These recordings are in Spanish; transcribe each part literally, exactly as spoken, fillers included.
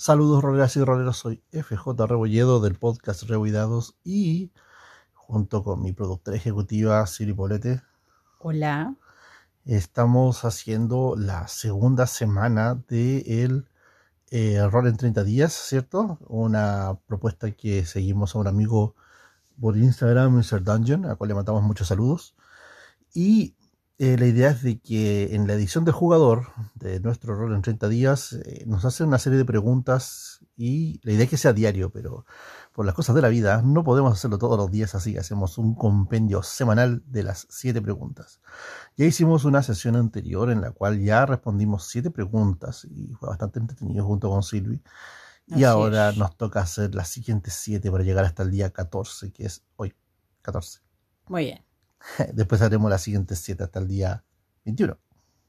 Saludos roleras y roleros, soy F J Rebolledo del podcast Rebuidados y junto con mi productora ejecutiva Siri Polete. Hola. Estamos haciendo la segunda semana de el eh, Rol en treinta días, ¿cierto? Una propuesta que seguimos a un amigo por Instagram, mister Dungeon, a cual le mandamos muchos saludos. Y eh, la idea es de que en la edición del jugador de nuestro rol en treinta días eh, nos hace una serie de preguntas y la idea es que sea diario, pero por las cosas de la vida no podemos hacerlo todos los días, así que hacemos un compendio semanal de las siete preguntas. Ya hicimos una sesión anterior en la cual ya respondimos siete preguntas y fue bastante entretenido junto con Silvi. Y Así ahora es. nos toca hacer las siguientes siete para llegar hasta el día catorce, que es hoy, catorce. Muy bien. Después haremos las siguientes siete hasta el día veintiuno.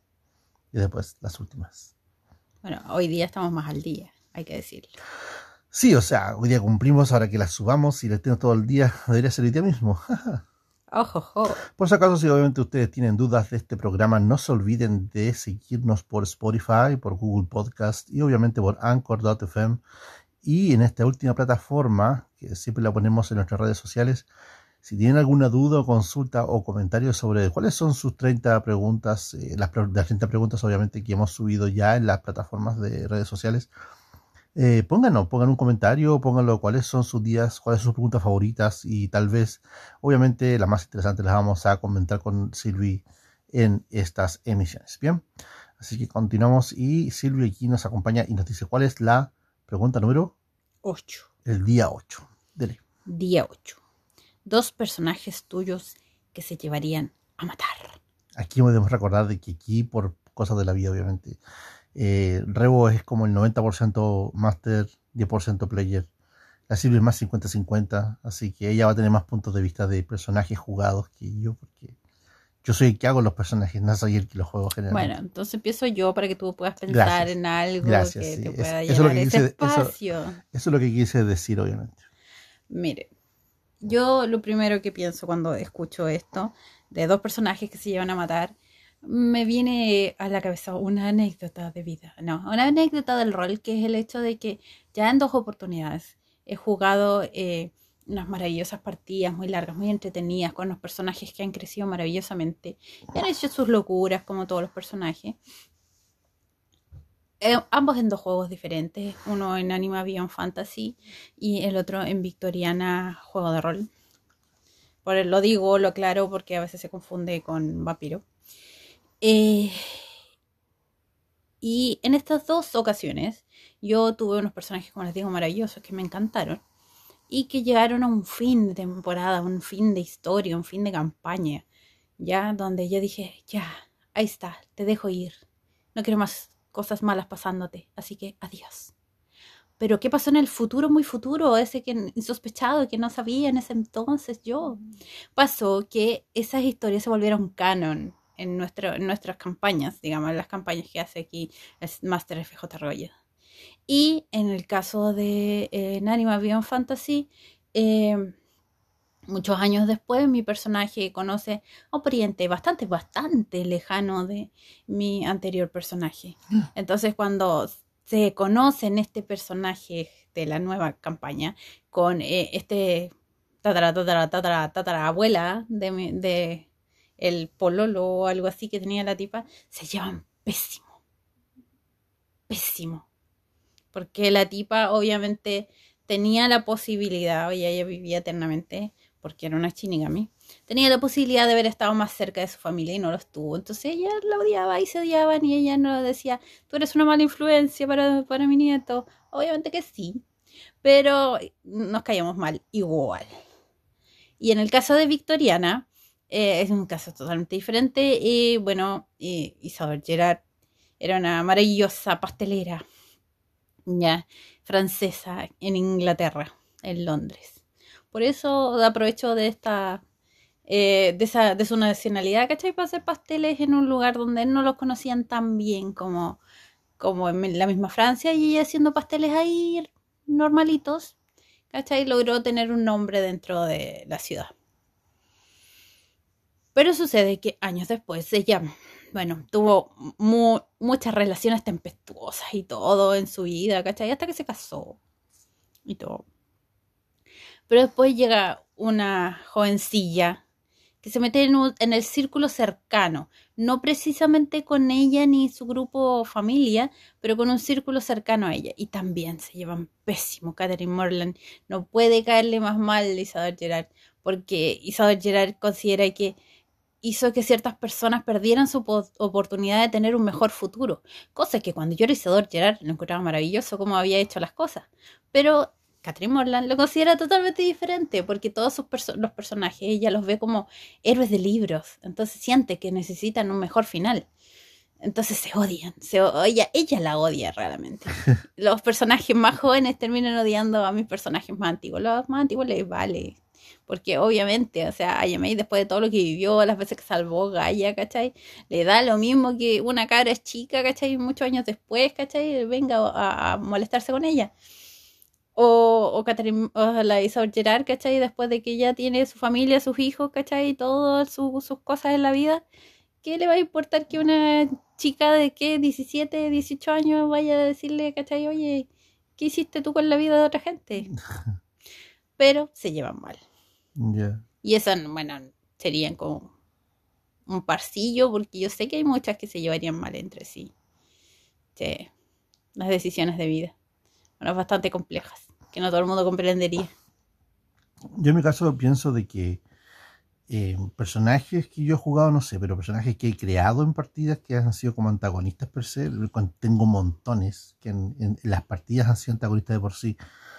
Y después las últimas. Bueno, hoy día estamos más al día, hay que decirlo. Sí, o sea, hoy día cumplimos, ahora que las subamos y las tengo todo el día, debería ser el día mismo. Ojo, ojo. Por si acaso, si obviamente ustedes tienen dudas de este programa, no se olviden de seguirnos por Spotify, por Google Podcast y obviamente por Anchor punto f m. Y en esta última plataforma, que siempre la ponemos en nuestras redes sociales, si tienen alguna duda o consulta o comentario sobre cuáles son sus treinta preguntas, eh, las, las treinta preguntas obviamente que hemos subido ya en las plataformas de redes sociales, eh, pónganlo, pongan un comentario, pónganlo cuáles son sus días, cuáles son sus preguntas favoritas y tal vez, obviamente, las más interesantes las vamos a comentar con Silvi en estas emisiones. Bien, así que continuamos y Silvi aquí nos acompaña y nos dice cuál es la pregunta número ocho. El día ocho. Dele. Día ocho. Dos personajes tuyos que se llevarían a matar. Aquí debemos recordar de que aquí, por cosas de la vida, obviamente, eh, Rebo es como el noventa por ciento Master, diez por ciento Player. La Silvia es más cincuenta cincuenta, así que ella va a tener más puntos de vista de personajes jugados que yo, porque yo soy el que hago los personajes, no soy el que los juego generalmente. Bueno, entonces empiezo yo para que tú puedas pensar Gracias. en algo Gracias, que sí. te Es- pueda eso es lo llenar que ese quise- eso- espacio. Eso es lo que quise decir, obviamente. Mire, yo lo primero que pienso cuando escucho esto de dos personajes que se llevan a matar, me viene a la cabeza una anécdota de vida, no, una anécdota del rol, que es el hecho de que ya en dos oportunidades he jugado eh, unas maravillosas partidas muy largas, muy entretenidas, con los personajes que han crecido maravillosamente y han hecho sus locuras como todos los personajes. Eh, ambos en dos juegos diferentes, uno en Anima Beyond Fantasy y el otro en Victoriana Juego de Rol. Por eso lo digo, lo aclaro, porque a veces se confunde con Vampiro. Eh, y en estas dos ocasiones yo tuve unos personajes, como les digo, maravillosos, que me encantaron y que llegaron a un fin de temporada, un fin de historia, un fin de campaña, ya donde yo dije, ya, ahí está, te dejo ir, no quiero más cosas malas pasándote, así que adiós. Pero ¿qué pasó en el futuro, muy futuro, ese que insospechado, que no sabía en ese entonces yo? Pasó que esas historias se volvieron canon en, nuestro, en nuestras campañas, digamos, en las campañas que hace aquí el Master F J Rebolledo. Y en el caso de eh, Anima Beyond Fantasy, eh, muchos años después, mi personaje conoce a un pariente bastante, bastante lejano de mi anterior personaje. Entonces, cuando se conocen este personaje de la nueva campaña con eh, este tatara, tatara, tatara, tatara abuela de, mi, de el pololo o algo así que tenía la tipa, se llevan pésimo. Pésimo. Porque la tipa obviamente tenía la posibilidad, oye, ella vivía eternamente, porque era una Shinigami, tenía la posibilidad de haber estado más cerca de su familia y no lo estuvo. Entonces ella la odiaba y se odiaban y ella no decía, tú eres una mala influencia para, para mi nieto. Obviamente que sí, pero nos caíamos mal igual. Y en el caso de Victoriana, eh, es un caso totalmente diferente. Y bueno, y Isabel Gerard era una maravillosa pastelera, ya, francesa, en Inglaterra, en Londres. Por eso aprovecho de esta eh, de, esa, de su nacionalidad, ¿cachai? Para hacer pasteles en un lugar donde no los conocían tan bien como, como en la misma Francia, y ella haciendo pasteles ahí normalitos, ¿cachai? Logró tener un nombre dentro de la ciudad. Pero sucede que años después ella bueno, tuvo mu- muchas relaciones tempestuosas y todo en su vida, ¿cachai? Hasta que se casó y todo. Pero después llega una jovencilla que se mete en, un, en el círculo cercano, no precisamente con ella ni su grupo familia, pero con un círculo cercano a ella. Y también se llevan pésimo. Catherine Morland no puede caerle más mal a Isadora Gerard, porque Isadora Gerard considera que hizo que ciertas personas perdieran su oportunidad de tener un mejor futuro. Cosa que cuando yo era Isadora Gerard lo encontraba maravilloso cómo había hecho las cosas. Pero Catherine Morland lo considera totalmente diferente, porque todos sus perso- los personajes ella los ve como héroes de libros, entonces siente que necesitan un mejor final. Entonces se odian, se o- ella, ella la odia realmente. Los personajes más jóvenes terminan odiando a mis personajes más antiguos. Los más antiguos les vale, porque obviamente, o sea, a Yamei después de todo lo que vivió, las veces que salvó Gaia, ¿cachai? Le da lo mismo que una cabra chica, ¿cachai? Muchos años después, ¿cachai? Venga a, a molestarse con ella. O, o, Catherine, o la Isadora Gerard, ¿cachai? Después de que ya tiene su familia, sus hijos, ¿cachai? Y todas su, sus cosas en la vida. ¿Qué le va a importar que una chica de qué, diecisiete, dieciocho años vaya a decirle, ¿cachai? Oye, ¿qué hiciste tú con la vida de otra gente? Pero se llevan mal. Yeah. Y esas, bueno, serían como un parcillo, porque yo sé que hay muchas que se llevarían mal entre sí. Sí, las decisiones de vida. Bueno, bastante complejas, que no todo el mundo comprendería. Yo en mi caso pienso de que eh, personajes que yo he jugado, no sé, pero personajes que he creado en partidas que han sido como antagonistas per se, tengo montones que en, en, en las partidas han sido antagonistas de por sí.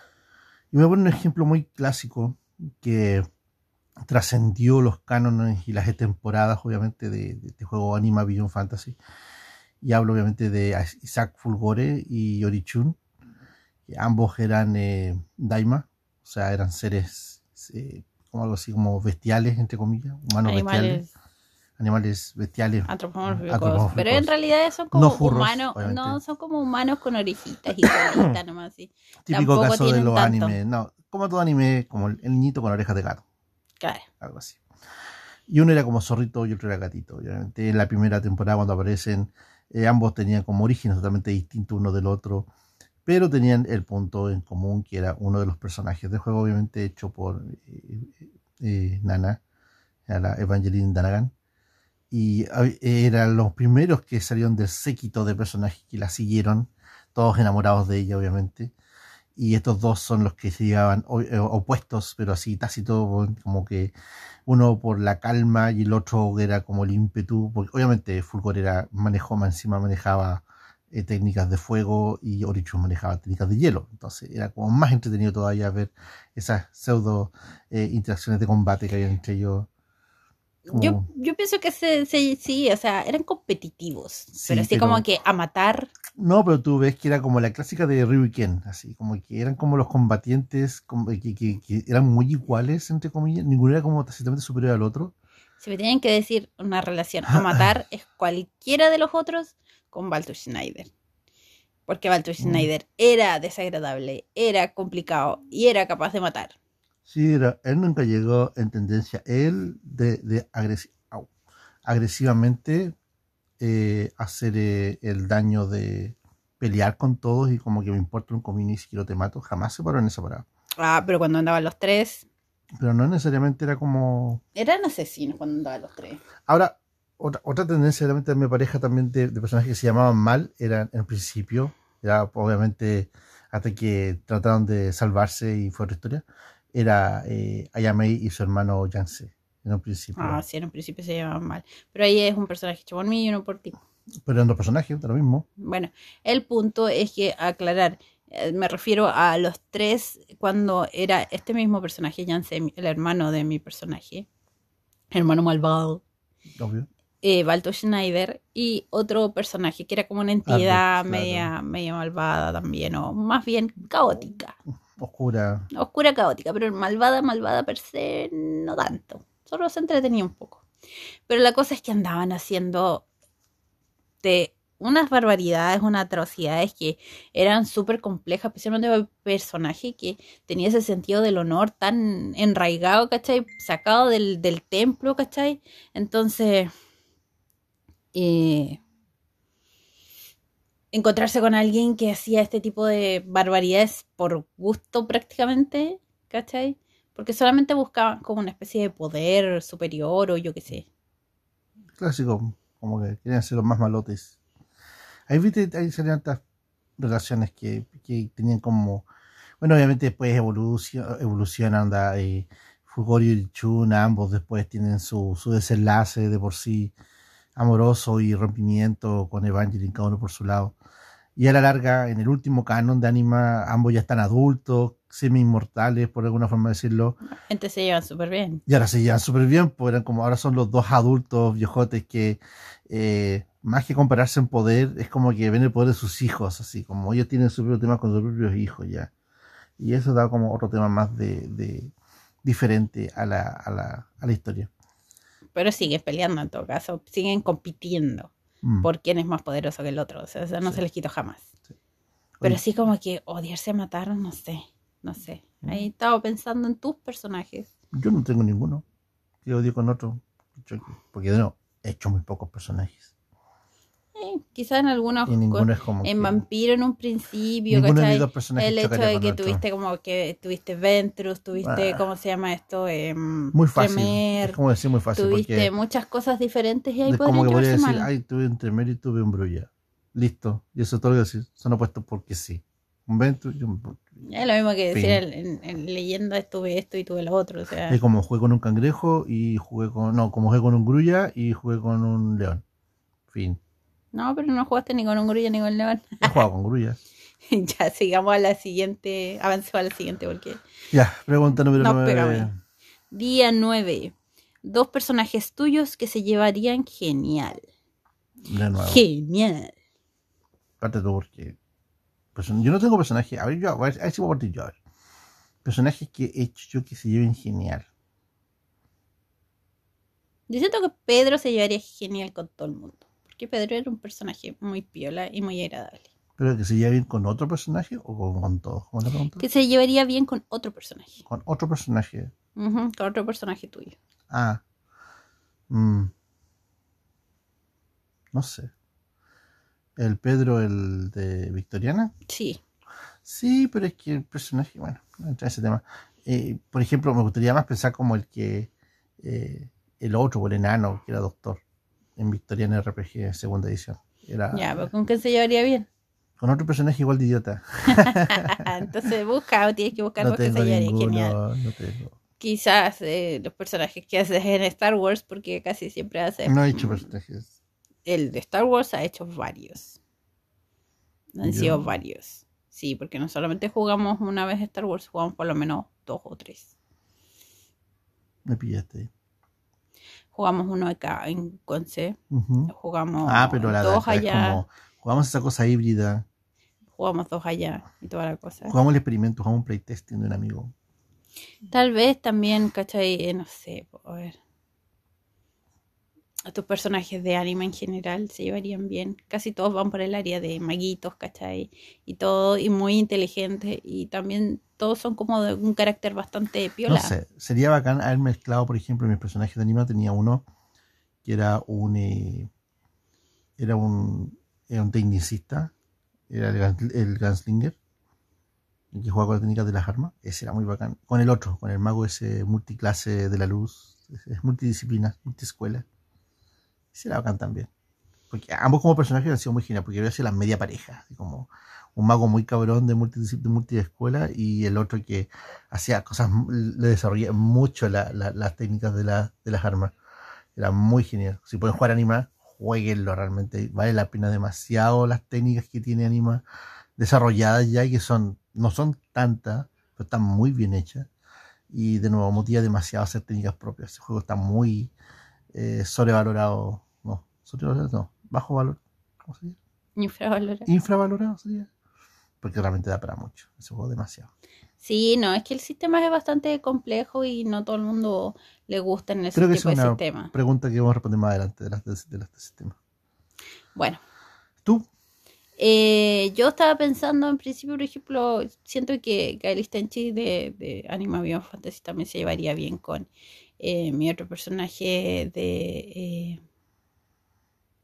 Y voy a poner un ejemplo muy clásico que trascendió los cánones y las temporadas, obviamente, de, de este juego Anima Beyond Fantasy. Y hablo, obviamente, de Isaac Fulgore y Orichun. Ambos eran eh, Daima, o sea, eran seres eh, como algo así como bestiales, entre comillas, humanos Animales. bestiales, animales bestiales, Antropomórficos. antropomórficos, Pero en realidad son como no furros, humanos, obviamente. no, son como humanos con orejitas y colitas nomás así. Típico Tampoco caso de tienen los tanto. animes, no, como todo anime, como el, el niñito con orejas de gato, Claro. algo así. Y uno era como zorrito y otro era gatito, obviamente. En la primera temporada cuando aparecen, eh, ambos tenían como orígenes totalmente distintos uno del otro, pero tenían el punto en común que era uno de los personajes del juego, obviamente hecho por eh, eh, Nana, la Evangeline Danagan, y eh, eran los primeros que salieron del séquito de personajes que la siguieron, todos enamorados de ella, obviamente, y estos dos son los que se llevaban opuestos, pero así tácito, como que uno por la calma y el otro era como el ímpetu, porque obviamente Fulgor era, manejó, más encima manejaba eh, técnicas de fuego y Orichun manejaba técnicas de hielo, entonces era como más entretenido todavía ver esas pseudo eh, interacciones de combate que había entre ellos. Como... Yo, yo pienso que se, se, sí, o sea, eran competitivos, sí, pero así pero... como que a matar. No, pero tú ves que era como la clásica de Ryu y Ken, así como que eran como los combatientes como que, que, que eran muy iguales, entre comillas, ninguno era como tácitamente superior al otro. Si me tienen que decir una relación a matar, es cualquiera de los otros con Baldur Schneider. Porque Baldur Schneider mm. era desagradable, era complicado y era capaz de matar. Sí, era, él nunca llegó en tendencia, él de, de agresi au, agresivamente eh, hacer eh, el daño de pelear con todos y como que me importa un comino y si quiero te mato, jamás se paró en esa parada. Ah, pero cuando andaban los tres... Pero no necesariamente era como... Eran asesinos cuando andaban los tres. Ahora, otra, otra tendencia realmente de mi pareja también de, de personajes que se llamaban mal, eran en principio, era obviamente hasta que trataron de salvarse y fue otra historia, era eh, Ayamei y su hermano Yance, en un principio. Ah, sí, en un principio se llamaban mal. Pero ahí es un personaje hecho por mí y uno por ti. Pero eran dos personajes, de lo mismo. Bueno, el punto es que aclarar, eh, me refiero a los tres cuando era este mismo personaje, Yance, el hermano de mi personaje, hermano malvado. Obvio. Eh, Baldur Schneider y otro personaje que era como una entidad Albert, media, claro. media malvada también, o más bien caótica. Oscura. Oscura, caótica, pero malvada, malvada per se, no tanto. Solo se entretenía un poco. Pero la cosa es que andaban haciendo de unas barbaridades, unas atrocidades que eran súper complejas, especialmente para el personaje que tenía ese sentido del honor tan enraigado, ¿cachai? Sacado del, del templo, ¿cachai? Entonces... eh, encontrarse con alguien que hacía este tipo de barbaridades por gusto prácticamente, ¿cachai? Porque solamente buscaban como una especie de poder superior o yo qué sé. Clásico, como que quieren ser los más malotes. Ahí viste, ahí salían estas relaciones que, que tenían como, bueno, obviamente después evolucion, evolucionan, anda, eh, Fugorio y Chun, ambos después tienen su, su desenlace de por sí amoroso y rompimiento con Evangeline, cada uno por su lado. Y a la larga, en el último canon de Anima, ambos ya están adultos, semi-inmortales, por alguna forma decirlo. La gente se llevan súper bien. Y ahora se llevan súper bien, pues eran como, ahora son los dos adultos viejotes que, eh, más que compararse en poder, es como que ven el poder de sus hijos, así como ellos tienen su propio tema con sus propios hijos ya. Y eso da como otro tema más de, de diferente a la, a la, a la historia. Pero siguen peleando en todo caso, siguen compitiendo Mm, por quién es más poderoso que el otro. O sea, eso no sí, se les quitó jamás. sí. Pero Oye, así como que odiarse a matar, no sé, no sé. Ahí estaba pensando en tus personajes. yo no tengo ninguno que odie con otro. Porque de nuevo, he hecho muy pocos personajes. Eh, quizás en algunos, Y ninguno es como en que... Vampiro en un principio, Ninguno de mis ¿cachai? dos personajes El hecho chocaría de con que otro. tuviste como que tuviste Ventrus, tuviste, Ah, ¿cómo se llama esto? Eh, muy fácil. Es Tremer, como decir muy fácil tuviste porque muchas cosas diferentes y ahí es como podrían que podría llevarse decir, mal. ay, tuve un Tremer y tuve un Brulla. Listo. Y eso es todo lo que decir. Son opuestos porque sí. Un Ventus y un Brulla. Es lo mismo que decir Fin. en, en, en leyenda tuve esto y tuve lo otro, o Es sea, como jugué con un cangrejo y jugué con... No, como jugué con un Grulla y jugué con un león. Fin. no, pero no jugaste ni con un grullo ni con un león. He jugado con grullas. Ya, sigamos a la siguiente, avancemos a la siguiente porque Ya, pregunta número no, nueve. pégame. Día nueve. Dos personajes tuyos que se llevarían genial. De nuevo. Genial. Parte tú porque... person- Yo no tengo personajes. A ver, yo, a ver, a ver si puedo partir yo. A ver. Personajes que he hecho yo que se lleven genial. Yo siento que Pedro se llevaría genial con todo el mundo. Porque Pedro era un personaje muy piola y muy agradable. Pero que se lleve bien con otro personaje o con, con todos. ¿Cómo la pregunta? Que se llevaría bien con otro personaje. Con otro personaje. Ujú, con otro personaje tuyo. Ah. mm, no sé. El Pedro, el de Victoriana. Sí. Sí, pero es que el personaje, bueno, no entra en ese tema. Eh, por ejemplo, me gustaría más pensar como el que, eh, el otro, el enano, que era doctor, en Victoriana R P G, segunda edición. Era Ya, pero ¿con quién se llevaría bien? con otro personaje igual de idiota. Entonces busca o tienes que buscar No dos que se tengo llevarían genial. ninguno, no tengo. Quizás eh, los personajes que haces en Star Wars, porque casi siempre haces. No he hecho mm, personajes. El de Star Wars ha hecho varios. Han Yo sido varios. Sí, porque no solamente jugamos una vez Star Wars, jugamos por lo menos dos o tres. me pillaste. Jugamos uno acá en Conce, Ujú. jugamos Ah, pero la dos data es allá, como, jugamos esa cosa híbrida. jugamos dos allá y toda la cosa. Jugamos el experimento, jugamos un playtesting de un amigo. Tal vez también, ¿cachai? Eh, no sé, a ver. A tus personajes de anime en general se llevarían bien. Casi todos van por el área de maguitos, ¿cachai? Y todo, y muy inteligentes. Y también todos son como de un carácter bastante piola. No sé, sería bacán haber mezclado, por ejemplo, mis personajes de anime. Tenía uno que era un eh, era un, era un tecnicista, era el, Gans- el Gunslinger, el que juega con las técnicas de las armas. Ese era muy bacán. Con el otro, con el mago ese multiclase de la luz, ese es multidisciplina, multiescuela. Ese era bacán también. Porque ambos como personajes han sido muy geniales, porque había sido la media pareja, así como un mago muy cabrón de multi, de multiescuela y el otro que hacía cosas, le desarrollaba mucho la, la, las técnicas de, la, de las armas. Era muy genial. Si pueden jugar Anima, jueguenlo realmente. Vale la pena demasiado las técnicas que tiene Anima desarrolladas ya, y que son, no son tantas, pero están muy bien hechas. Y de nuevo, motiva demasiado hacer técnicas propias. Ese juego está muy eh, sobrevalorado. No, sobrevalorado no, bajo valor. ¿Cómo sería? Infravalorado. Infravalorado sería. Porque realmente da para mucho. Ese juego demasiado. Sí, no, es que el sistema es bastante complejo y no todo el mundo le gusta en ese Creo que tipo es de una sistema. pregunta que vamos a responder más adelante de las de, de las de sistema. Bueno, ¿Tú? eh, yo estaba pensando en principio, por ejemplo, siento que Gael Stenchi de, de Anima Beyond Fantasy también se llevaría bien con eh, mi otro personaje de... Eh,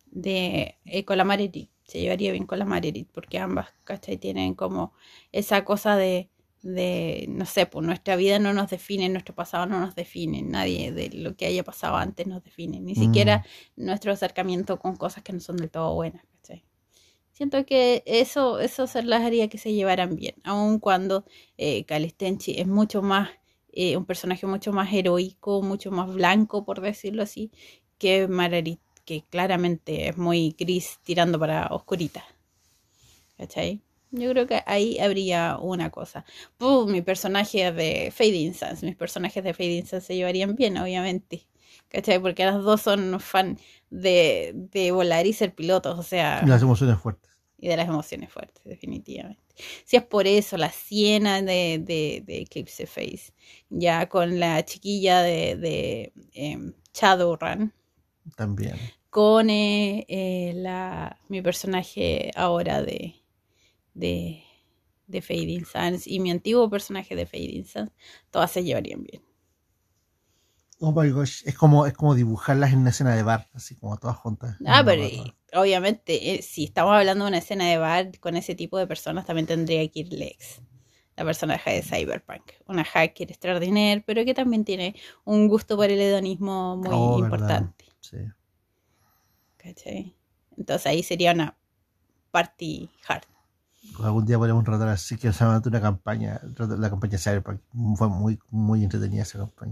de eh, con la Meredith. Se llevaría bien con la Meredith, porque ambas, ¿cachai? Tienen como esa cosa de, de, no sé, pues nuestra vida no nos define, nuestro pasado no nos define, nadie de lo que haya pasado antes nos define, ni Mm. siquiera nuestro acercamiento con cosas que no son del todo buenas, ¿cachai? Siento que eso, eso se las haría que se llevaran bien, aun cuando eh, Cales Tenchi es mucho más, eh, un personaje mucho más heroico, mucho más blanco, por decirlo así, que Meredith, que claramente es muy gris tirando para oscurita. ¿Cachai? Yo creo que ahí habría una cosa. Puh, mi personaje de Fading Suns, mis personajes de Fading Suns se llevarían bien, obviamente. ¿Cachai? Porque las dos son fan de, de volar y ser pilotos, o sea, Y las emociones fuertes. y de las emociones fuertes, definitivamente. Si es por eso, la Siena de, de, de Eclipse Face, ya con la chiquilla de, de eh, Shadowrun, También. con eh, eh, la, mi personaje ahora de, de, de Fading Suns y mi antiguo personaje de Fading Suns, todas se llevarían bien. Oh my gosh, es como, es como dibujarlas en una escena de bar, así como todas juntas. Ah, No, pero no, no. eh, obviamente, eh, si estamos hablando de una escena de bar con ese tipo de personas, también tendría que ir Lex, la personaje de Cyberpunk, una hacker extraordinaria, pero que también tiene un gusto por el hedonismo muy Oh, importante. verdad. Sí. ¿Cachai? Entonces ahí sería una party hard. Pues algún día podríamos tratar así que se llama una campaña, la campaña Cyberpunk. Fue muy, muy entretenida esa campaña.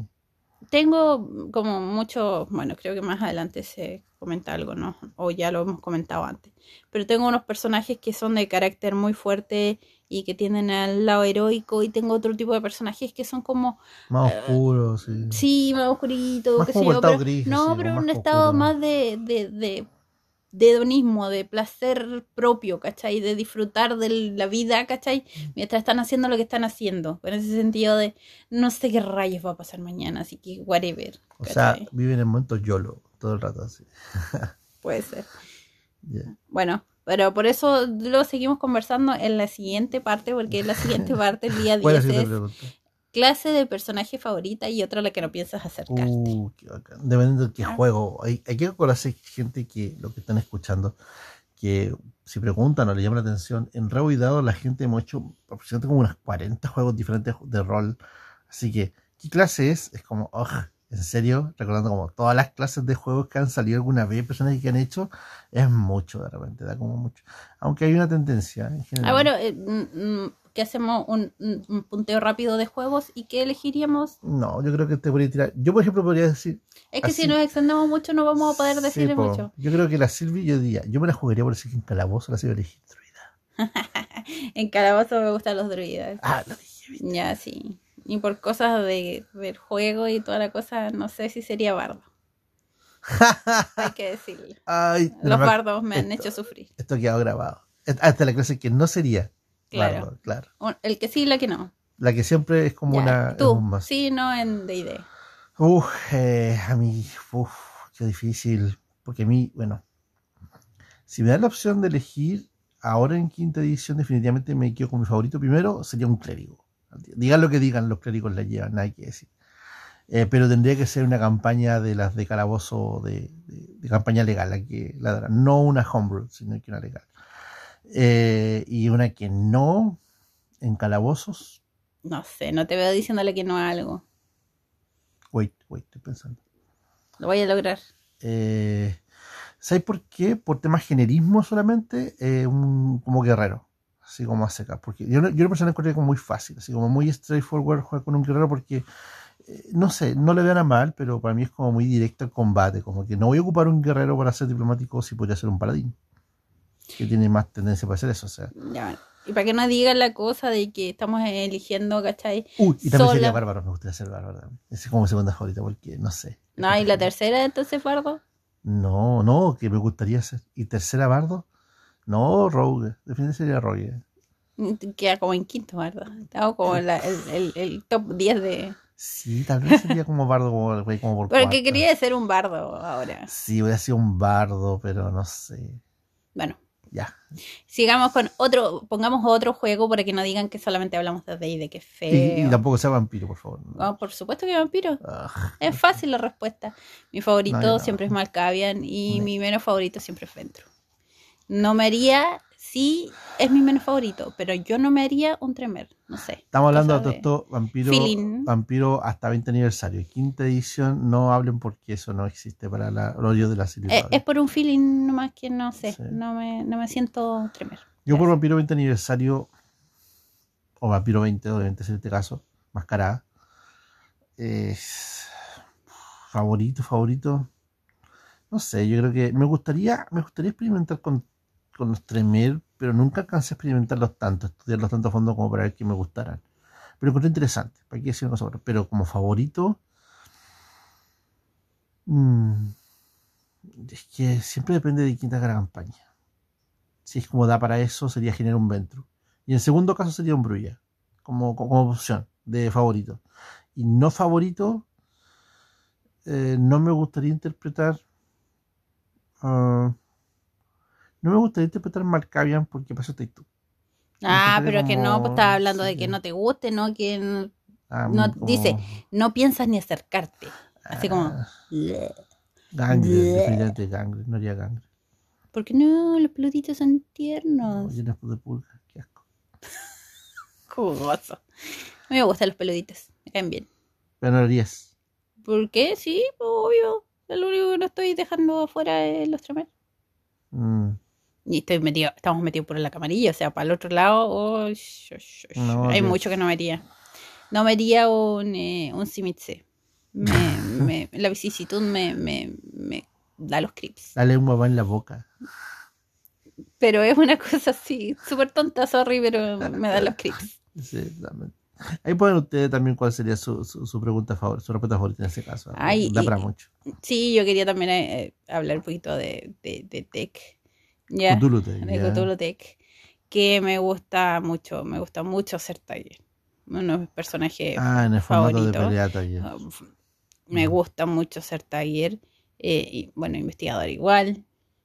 Tengo como mucho, bueno, creo que más adelante se comenta algo, ¿no? O ya lo hemos comentado antes. Pero tengo unos personajes que son de carácter muy fuerte y que tienden al lado heroico, y tengo otro tipo de personajes que son como Más eh, oscuro, sí. sí, más oscurito, Más qué como sé yo, cortado pero gris, no, así, pero como en un más estado oscuro. más de, de, de, de hedonismo, de placer propio, ¿cachai? De disfrutar de la vida, ¿cachai? Mientras están haciendo lo que están haciendo. En ese sentido de no sé qué rayos va a pasar mañana, así que whatever, O sea, ¿cachai? viven en el momento YOLO todo el rato así. Puede ser. Yeah. Bueno, pero por eso lo seguimos conversando en la siguiente parte, porque en la siguiente parte, el día ¿Cuál es la diez, siguiente es pregunta? clase de personaje favorita y otra a la que no piensas acercarte. Uh, qué bacán. Dependiendo de qué Ah. juego. Hay, hay que acordarse, gente, que lo que están escuchando, que si preguntan o le llama la atención, en Rebo y Dado la gente hemos hecho aproximadamente como unos cuarenta juegos diferentes de rol. Así que, ¿qué clase es? Es como, oh, en serio, recordando como todas las clases de juegos que han salido alguna vez, personas que han hecho, es mucho de repente, da como mucho. Aunque hay una tendencia en general. Ah, bueno, eh, mm, que hacemos un, un, un punteo rápido de juegos y que elegiríamos. No, yo creo que te podría tirar. Yo, por ejemplo, podría decir. Es que así, si nos extendemos mucho no vamos a poder decir sí, po. mucho. Yo creo que la Sylvie, yo diría, yo me la jugaría por decir que en Calabozo la Sylvie elegí druida. En Calabozo me gustan los druidas. Ah, lo dije, ¿viste? Ya, sí. Y por cosas de, del juego y toda la cosa, no sé si sería bardo. Hay que decirlo. Ay, Los no me- bardos me han esto- hecho sufrir. Esto ha quedado grabado. Hasta la clase que no sería. Claro. Bardo, claro. Un- El que sí y la que no. La que siempre es como Ya, una. es tú, un más. sí, no en D and D. Uf, eh, a mí, uf, qué difícil. Porque a mí, bueno, si me dan la opción de elegir, ahora en quinta edición, definitivamente me quedo con mi favorito. Primero sería un clérigo. Digan lo que digan, los clérigos la llevan, nada que decir. Eh, pero tendría que ser una campaña de las de calabozo, de, de, de campaña legal, la que la darán. No una homebrew, sino que una legal. Eh, y una que no, en calabozos. No sé, no te veo diciéndole que no a algo. Wait, wait, estoy pensando. Lo voy a lograr. Eh, ¿Sabes por qué? Por temas generismo solamente, eh, un, como guerrero, así como a secas. Porque yo, yo la persona encontré como muy fácil, así como muy straightforward jugar con un guerrero, porque eh, no sé, no le vean a mal, pero para mí es como muy directo el combate, como que no voy a ocupar un guerrero para ser diplomático si podría ser un paladín, que tiene más tendencia para hacer eso, o sea. Ya, bueno. Y para que no digan la cosa de que estamos eligiendo, ¿cachai? Uy, y también Sola. sería bárbaro, me gustaría ser bárbaro también. Esa es como mi segunda favorita, porque no sé. No, y la tercera entonces, Bardo. No, no, que me gustaría ser. ¿Y tercera bardo? No, Rogue. Definitivamente sería Rogue. Queda como en quinto, Bardo. Estamos como en la- el, el, el top diez de... Sí, tal vez sería como bardo, como, güey, como por Porque cuarta. quería ser un bardo ahora. Sí, hubiera sido un bardo, pero no sé. Bueno, Ya. Sigamos con otro, pongamos otro juego para que no digan que solamente hablamos de D y D, que es feo. Y, y tampoco sea vampiro, por favor. Oh, por supuesto que vampiro. Ugh. Es fácil la respuesta. Mi favorito No, no. siempre es Malkavian y No. mi menos favorito siempre es Ventru. No me haría, sí, es mi menos favorito, pero yo no me haría un Tremer, no sé. Estamos hablando cosa de todo esto, vampiro, feeling. vampiro hasta veinte aniversario. Quinta edición, no hablen porque eso no existe para la, el hoyo de la serie. Eh, todavía. es por un feeling nomás que no sé, Sí. no, me, no me siento Tremer. Yo por vampiro veinte aniversario, o vampiro veinte, obviamente es en este caso, mascarada. Es favorito, favorito. No sé, yo creo que me gustaría, me gustaría experimentar con, con los Tremere, pero nunca alcancé a experimentarlos tanto, estudiarlos tanto a fondo como para ver que me gustaran. Pero encontré interesante, para qué decir una cosa. Pero como favorito, mmm, es que siempre depende de quién te haga la campaña. Si es como da para eso, sería generar un Ventru. Y en segundo caso sería un Brulla, como, como opción de favorito. Y no favorito, eh, no me gustaría interpretar. Uh, no me gustaría interpretar Malkavian porque pasó tú. Ah, pero que no, pues estaba hablando sí, de que no te guste, ¿no? Que no, ah, no como, dice, no piensas ni acercarte. Así como, ah, bleh, Gangre, bleh. definitivamente Gangre, no haría Gangre. ¿Por qué no? Los peluditos son No, tiernos. llenos de pulgas, qué asco. Jugoso. A mí me gustan los peluditos, me caen bien. Pero no lo harías. ¿Por qué? Sí, pues, obvio. Lo único que no estoy dejando afuera es los Tremer. Mm, Y estoy metido, estamos metidos por la camarilla, o sea, para el otro lado, oh, sh- sh- sh- No, hay Dios. mucho que no me haría. No me haría un, eh, un Simitse. Me, me, la vicisitud me, me, me da los creeps. La lengua va en la boca. Pero es una cosa así, súper tonta, sorry, pero me da los creeps. Sí, también. Ahí pueden ustedes también cuál sería su, su, su pregunta favorita, su respuesta favorita en ese caso. Ay, da y- para mucho. Sí, yo quería también eh, hablar un poquito de, de, de Tech. Ya, Cthulhu Tech, de ya. Cthulhu Tech. Que me gusta mucho, me gusta mucho ser Tiger. Uno de mis personajes Ah, en el formato de favoritos. pelea taller. Uh, Me gusta mucho ser Tiger. Eh, y, bueno, investigador igual.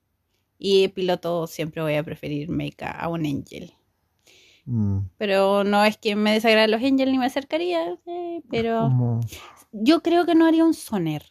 Y piloto siempre voy a preferir Mecha a un Angel. Mm, Pero no es que me desagraden los Angel ni me acercaría. eh, pero como, yo creo que no haría un Soner.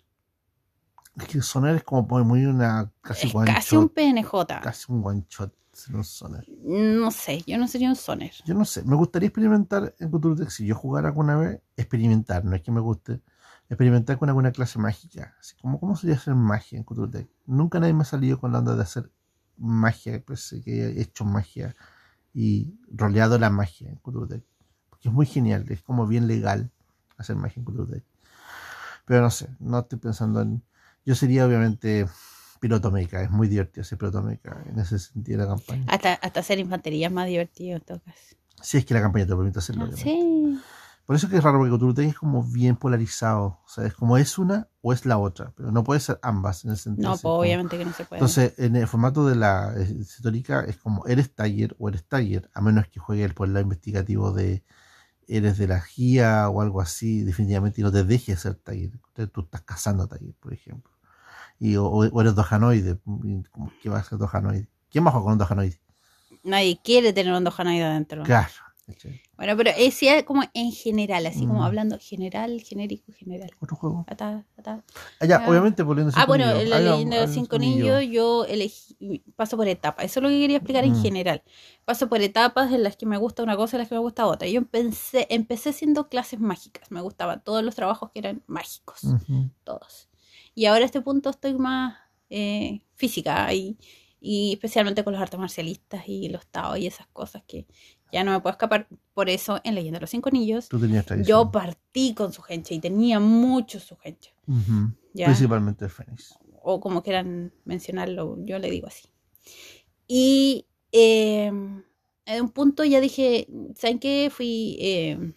es que Soner es como muy una casi Es one casi un shot, P N J. casi un one shot ser un Soner. No sé, yo no sería un Soner. Yo no sé, me gustaría experimentar en Cthulhu Tech. Si yo jugara alguna vez, experimentar, no es que me guste, experimentar con alguna clase mágica. Así como, ¿cómo sería hacer magia en Cthulhu Tech? Nunca nadie me ha salido con la onda de hacer magia, pues que he hecho magia y roleado la magia en Cthulhu Tech. Porque es muy genial, es como bien legal hacer magia en Cthulhu Tech. Pero no sé, no estoy pensando en. Yo sería obviamente piloto mecha, es muy divertido ser piloto mecha en ese sentido de la campaña. Hasta, hasta hacer infantería es más divertido en todo caso. Si es que la campaña te permite hacerlo, obviamente. Sí. Por eso es que es raro, porque Cthulhu Tech es como bien polarizado. O sea, es como es una o es la otra, pero no puede ser ambas en el sentido. No, así, pues como- obviamente que no se puede. Entonces, en el formato de la eh, histórica es como eres Tiger o eres Tiger, a menos que juegues por el lado investigativo de eres de la G I A o algo así, definitivamente, y no te dejes ser Tiger. Entonces, tú estás cazando a Tiger, por ejemplo. Y, o, o eres Dojanoide. ¿Qué va a ser Dojanoide? ¿Quién va a jugar con un Dojanoide? Nadie quiere tener un Dojanoide adentro. Claro. ¿cachai? Bueno, pero es sí, como en general, así como Mm. hablando general, genérico, general. Otro juego. Ata, ata. Ah, ya, Ah. obviamente volviendo a Ah, cinco bueno, anillos. la Ah, ya, leyenda de los ah, cinco anillos, yo elegí, paso por etapas. Eso es lo que quería explicar en Mm. general. Paso por etapas en las que me gusta una cosa y en las que me gusta otra. Yo empecé, empecé siendo clases mágicas. Me gustaban todos los trabajos que eran mágicos. Ujú. Todos. Y ahora a este punto estoy más eh, física y, y especialmente con los artes marcialistas y los Tao y esas cosas que ya no me puedo escapar. Por eso en Leyenda de los Cinco Anillos Tú tenías tradición. yo partí con su gente y tenía mucho su gente. Ujú. ¿Ya? Principalmente el Fénix. O como quieran mencionarlo, yo le digo así. Y eh, en un punto ya dije, ¿saben qué? Fui eh,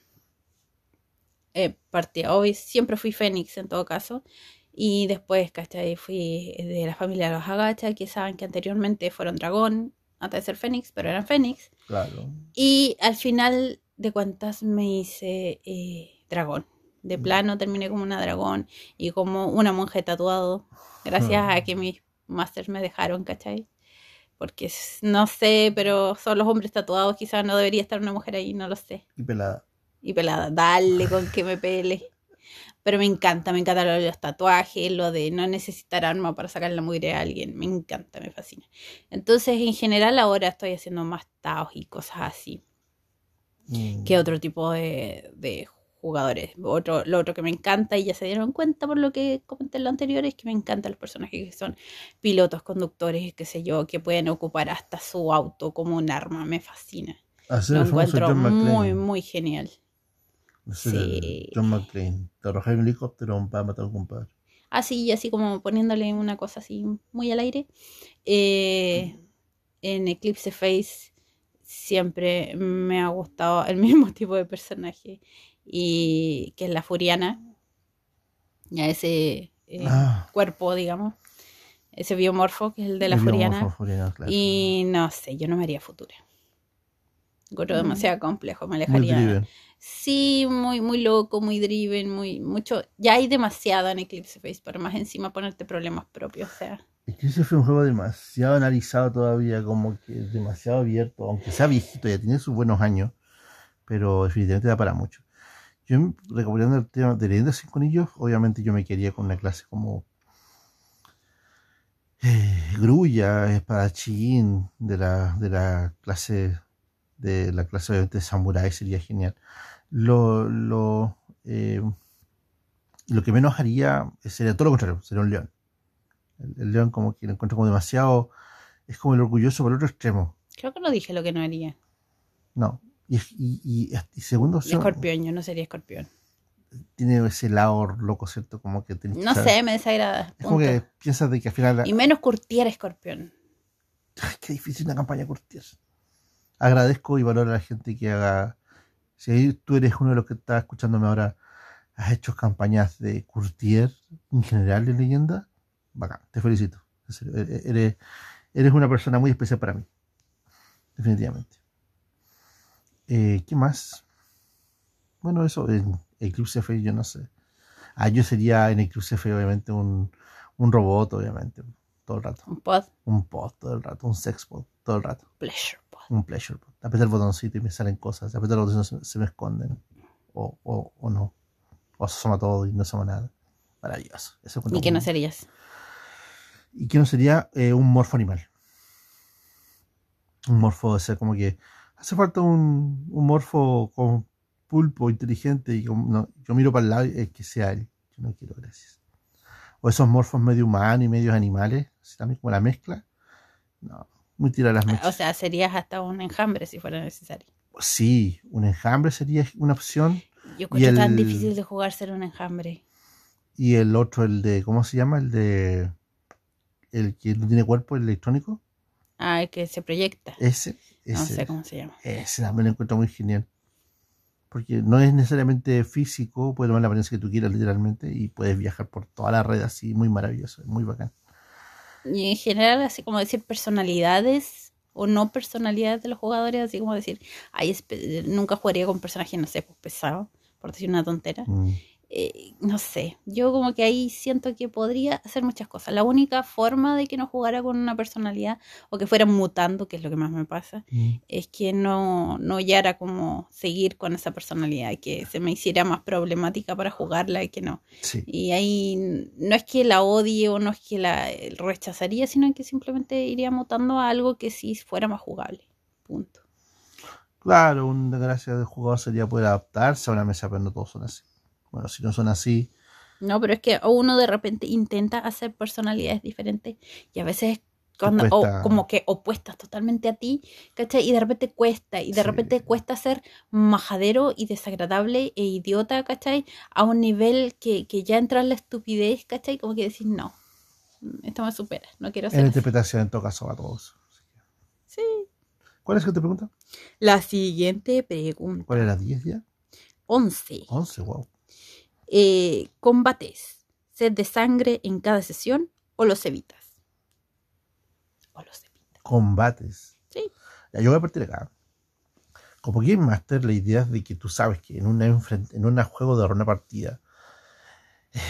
eh, parte, hoy siempre fui Fénix en todo caso. Y después, ¿cachai? Fui de la familia de los Agacha, que saben que anteriormente fueron dragón, antes de ser Fénix, pero eran Fénix. Claro. Y al final de cuentas me hice eh, dragón. De plano terminé como una dragón y como una monje tatuado. Gracias a que mis masters me dejaron, ¿cachai? Porque es- no sé, pero son los hombres tatuados, quizás no debería estar una mujer ahí, no lo sé. Y pelada. Y pelada, dale con que me pele. Pero me encanta, me encanta lo de los tatuajes, lo de no necesitar arma para sacar la mugre a alguien. Me encanta, me fascina. Entonces, en general, ahora estoy haciendo más taos y cosas así Mm. que otro tipo de, de jugadores. Otro, lo otro que me encanta, y ya se dieron cuenta por lo que comenté en lo anterior, es que me encantan los personajes que son pilotos, conductores, qué sé yo, que pueden ocupar hasta su auto como un arma. Me fascina. Hacer Lo el famoso encuentro John muy, McClane. muy genial. Hacer el Sí. John McClane. Te arrojar un helicóptero para matar a un compadre. Así, así como poniéndole una cosa así muy al aire. Eh, en Eclipse Face siempre me ha gustado el mismo tipo de personaje, y que es la Furiana, ya ese eh, Ah, cuerpo, digamos, ese biomorfo que es el de la el biomorfo Furiana. furiano, claro. Y no sé, yo no me haría futura. Encuentro Mm, demasiado complejo, me muy alejaría. driven. Sí, muy, muy loco, muy driven, muy, mucho. Ya hay demasiado en Eclipse Face para más encima ponerte problemas propios, o sea. Es que ese fue un juego demasiado analizado todavía, como que demasiado abierto, aunque sea viejito, ya tiene sus buenos años, pero definitivamente da para mucho. Yo, recopilando el tema de Leyendas sin Conillos, obviamente yo me quería con una clase como eh, grulla, espadachín, de la, de la clase, de la clase obviamente de samurái, sería genial. Lo, lo, eh, lo que menos haría sería todo lo contrario, sería un león. El, el león como que lo encuentro como demasiado, es como el orgulloso por el otro extremo. Creo que no dije lo que no haría. No. Y, y, y, y segundo Y opción, escorpión, yo no sería escorpión. tiene ese lado loco, ¿cierto? Como que tenés que No saber. sé, me desagrada. Es como Punto. que piensas de que al final. Y menos curtiera escorpión. Ay, qué difícil una campaña curtir. Agradezco y valoro a la gente que haga. Si tú eres uno de los que está escuchándome ahora, has hecho campañas de courtier en general de leyenda, bacán, te felicito. En serio, eres, eres una persona muy especial para mí. Definitivamente. Eh, ¿Qué más? Bueno, eso, en Eclipse F, yo no sé. Ah, yo sería en Eclipse F, obviamente, un, un robot, obviamente, todo el rato. Un pod. Un pod todo el rato, un sex pod todo el rato. Pleasure pod. Un pleasure pod. Apretar el botoncito y me salen cosas. Apretar los botones se, se me esconden. O, o, o no. O se asoma todo y no asoma nada. Maravilloso. Eso ¿Y qué no serías? ¿Y qué no sería eh, un morfo animal? Un morfo, o sea, como que hace falta un, un morfo con pulpo, inteligente, y con, no, yo miro para el lado y eh, que sea él. Yo no quiero, gracias. O esos morfos medio humanos y medios animales, así también como la mezcla. No, muy tira las mechas. O sea, serías hasta un enjambre si fuera necesario. Sí, un enjambre sería una opción. Yo creo el, tan difícil de jugar ser un enjambre. Y el otro, el de, ¿cómo se llama? El de, el que no tiene cuerpo, el electrónico. Ah, el que se proyecta. Ese, ese. No sé cómo se llama. Ese también lo encuentro muy genial. Porque no es necesariamente físico, puede tomar la apariencia que tú quieras literalmente y puedes viajar por toda la red así, muy maravilloso, muy bacán. Y en general, así como decir personalidades o no personalidades de los jugadores, así como decir, ay, nunca jugaría con personajes, no sé, pues pesado, por decir una tontera. Mm. Eh, no sé, yo como que ahí siento que podría hacer muchas cosas. La única forma de que no jugara con una personalidad o que fuera mutando, que es lo que más me pasa, mm. es que no, no hallara como seguir con esa personalidad, que se me hiciera más problemática para jugarla y que no. Sí. Y ahí no es que la odie o no es que la rechazaría, sino que simplemente iría mutando a algo que sí fuera más jugable. Punto. Claro, una gracia del jugador sería poder adaptarse a una mesa, pero no todos son así. Bueno, si no son así. No, pero es que uno de repente intenta hacer personalidades diferentes y a veces cuando, o como que opuestas totalmente a ti, ¿cachai? Y de repente cuesta, y de sí. repente cuesta ser majadero y desagradable e idiota, ¿cachai? A un nivel que, que ya entra en la estupidez, ¿cachai? Como que decir, no, esto me supera, no quiero hacer En así. interpretación, en todo caso, a todos. Sí. ¿Cuál es que te pregunta? La siguiente pregunta. ¿Cuál era? ¿diez ya? once. once, wow. Eh, ¿combates sed de sangre en cada sesión o los evitas? O los evitas. Combates. Sí. Ya, yo voy a partir de acá. Como Game Master, la idea es de que tú sabes que en un en una juego de una partida, eh,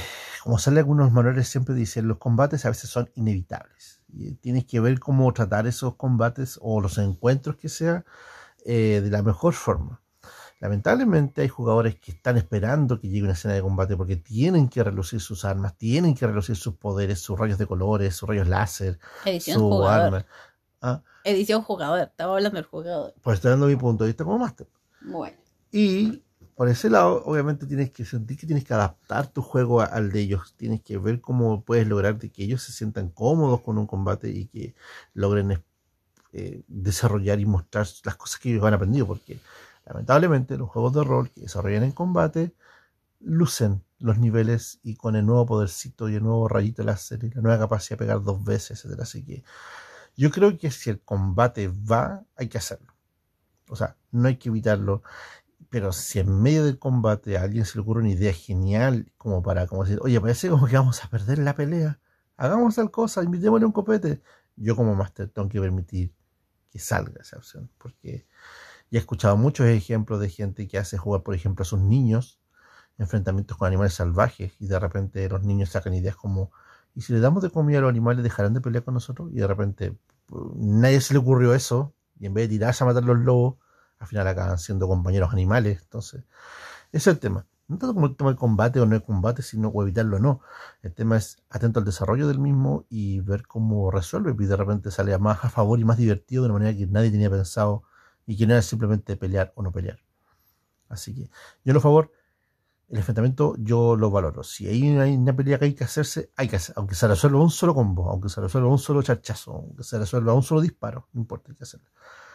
como sale algunos manuales siempre dicen, los combates a veces son inevitables. Y tienes que ver cómo tratar esos combates o los encuentros que sea eh, de la mejor forma. Lamentablemente hay jugadores que están esperando que llegue una escena de combate porque tienen que relucir sus armas, tienen que relucir sus poderes, sus rayos de colores, sus rayos láser, Edición su jugador. arma. Ah, Edición jugador, estaba hablando del jugador. pues estoy dando mi punto de vista como máster. Bueno. Y por ese lado, obviamente tienes que sentir que tienes que adaptar tu juego a- al de ellos. Tienes que ver cómo puedes lograr de que ellos se sientan cómodos con un combate y que logren eh, desarrollar y mostrar las cosas que ellos han aprendido. Porque lamentablemente los juegos de rol que desarrollan en combate lucen los niveles y con el nuevo podercito y el nuevo rayito láser y la nueva capacidad de pegar dos veces, etcétera. Así que yo creo que si el combate va, hay que hacerlo. O sea, no hay que evitarlo. Pero si en medio del combate a alguien se le ocurre una idea genial, como para como decir, oye, parece como que vamos a perder la pelea, hagamos tal cosa, invitémosle un copete. Yo como máster tengo que permitir que salga esa opción, porque ya he escuchado muchos ejemplos de gente que hace jugar, por ejemplo, a sus niños enfrentamientos con animales salvajes y de repente los niños sacan ideas como, ¿y si le damos de comida a los animales dejarán de pelear con nosotros? Y de repente pues, nadie se le ocurrió eso y en vez de tirarse a matar los lobos, al final acaban siendo compañeros animales. Entonces, ese es el tema. No tanto como el tema del combate o no el combate, sino o evitarlo o no. El tema es atento al desarrollo del mismo y ver cómo resuelve. Y de repente sale más a favor y más divertido de una manera que nadie tenía pensado y que no era simplemente pelear o no pelear. Así que yo en lo favor, el enfrentamiento yo lo valoro. Si hay una pelea que hay que hacerse, hay que hacer. Aunque se resuelva un solo combo, aunque se resuelva un solo charchazo, aunque se resuelva un solo disparo, no importa, hay que hacerlo.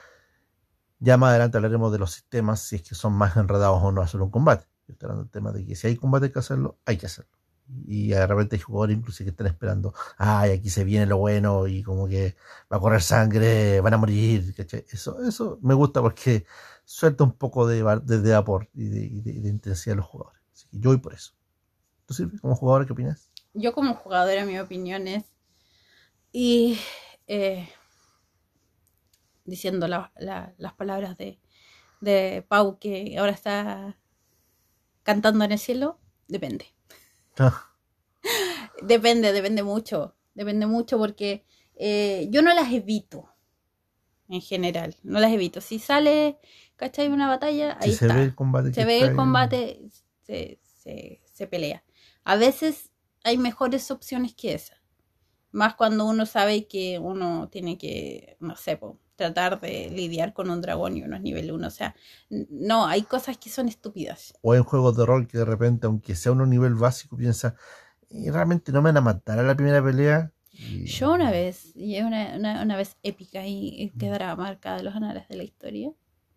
Ya más adelante hablaremos de los sistemas, si es que son más enredados o no hacer un combate. Yo estoy hablando del tema de que si hay combate hay que hacerlo, hay que hacerlo. Y de repente hay jugadores incluso que están esperando, ay, aquí se viene lo bueno y como que va a correr sangre, van a morir, ¿cachai? Eso, eso me gusta porque suelta un poco de, de, de vapor y de, y de, de intensidad a los jugadores. Así que yo voy por eso. ¿Tú, Silvia, como jugadora, qué opinas? Yo como jugadora, mi opinión es, y eh, diciendo la, la, las palabras de, de Pau, que ahora está cantando en el cielo, depende. Ah. Depende, depende mucho. Depende mucho porque eh, yo no las evito. En general, no las evito. Si sale, ¿cachai? Una batalla, ahí si se está. Ve el combate se ve el combate, se, se, se pelea. A veces hay mejores opciones que esa. Más cuando uno sabe que uno tiene que, no sé, po, tratar de lidiar con un dragón y uno es nivel uno. O sea, no, hay cosas que son estúpidas. O en juegos de rol que de repente, aunque sea uno nivel básico, piensa, y realmente no me van a matar a la primera pelea. Y... Yo una vez, y es una, una, una vez épica y quedará marcada en los anales de la historia,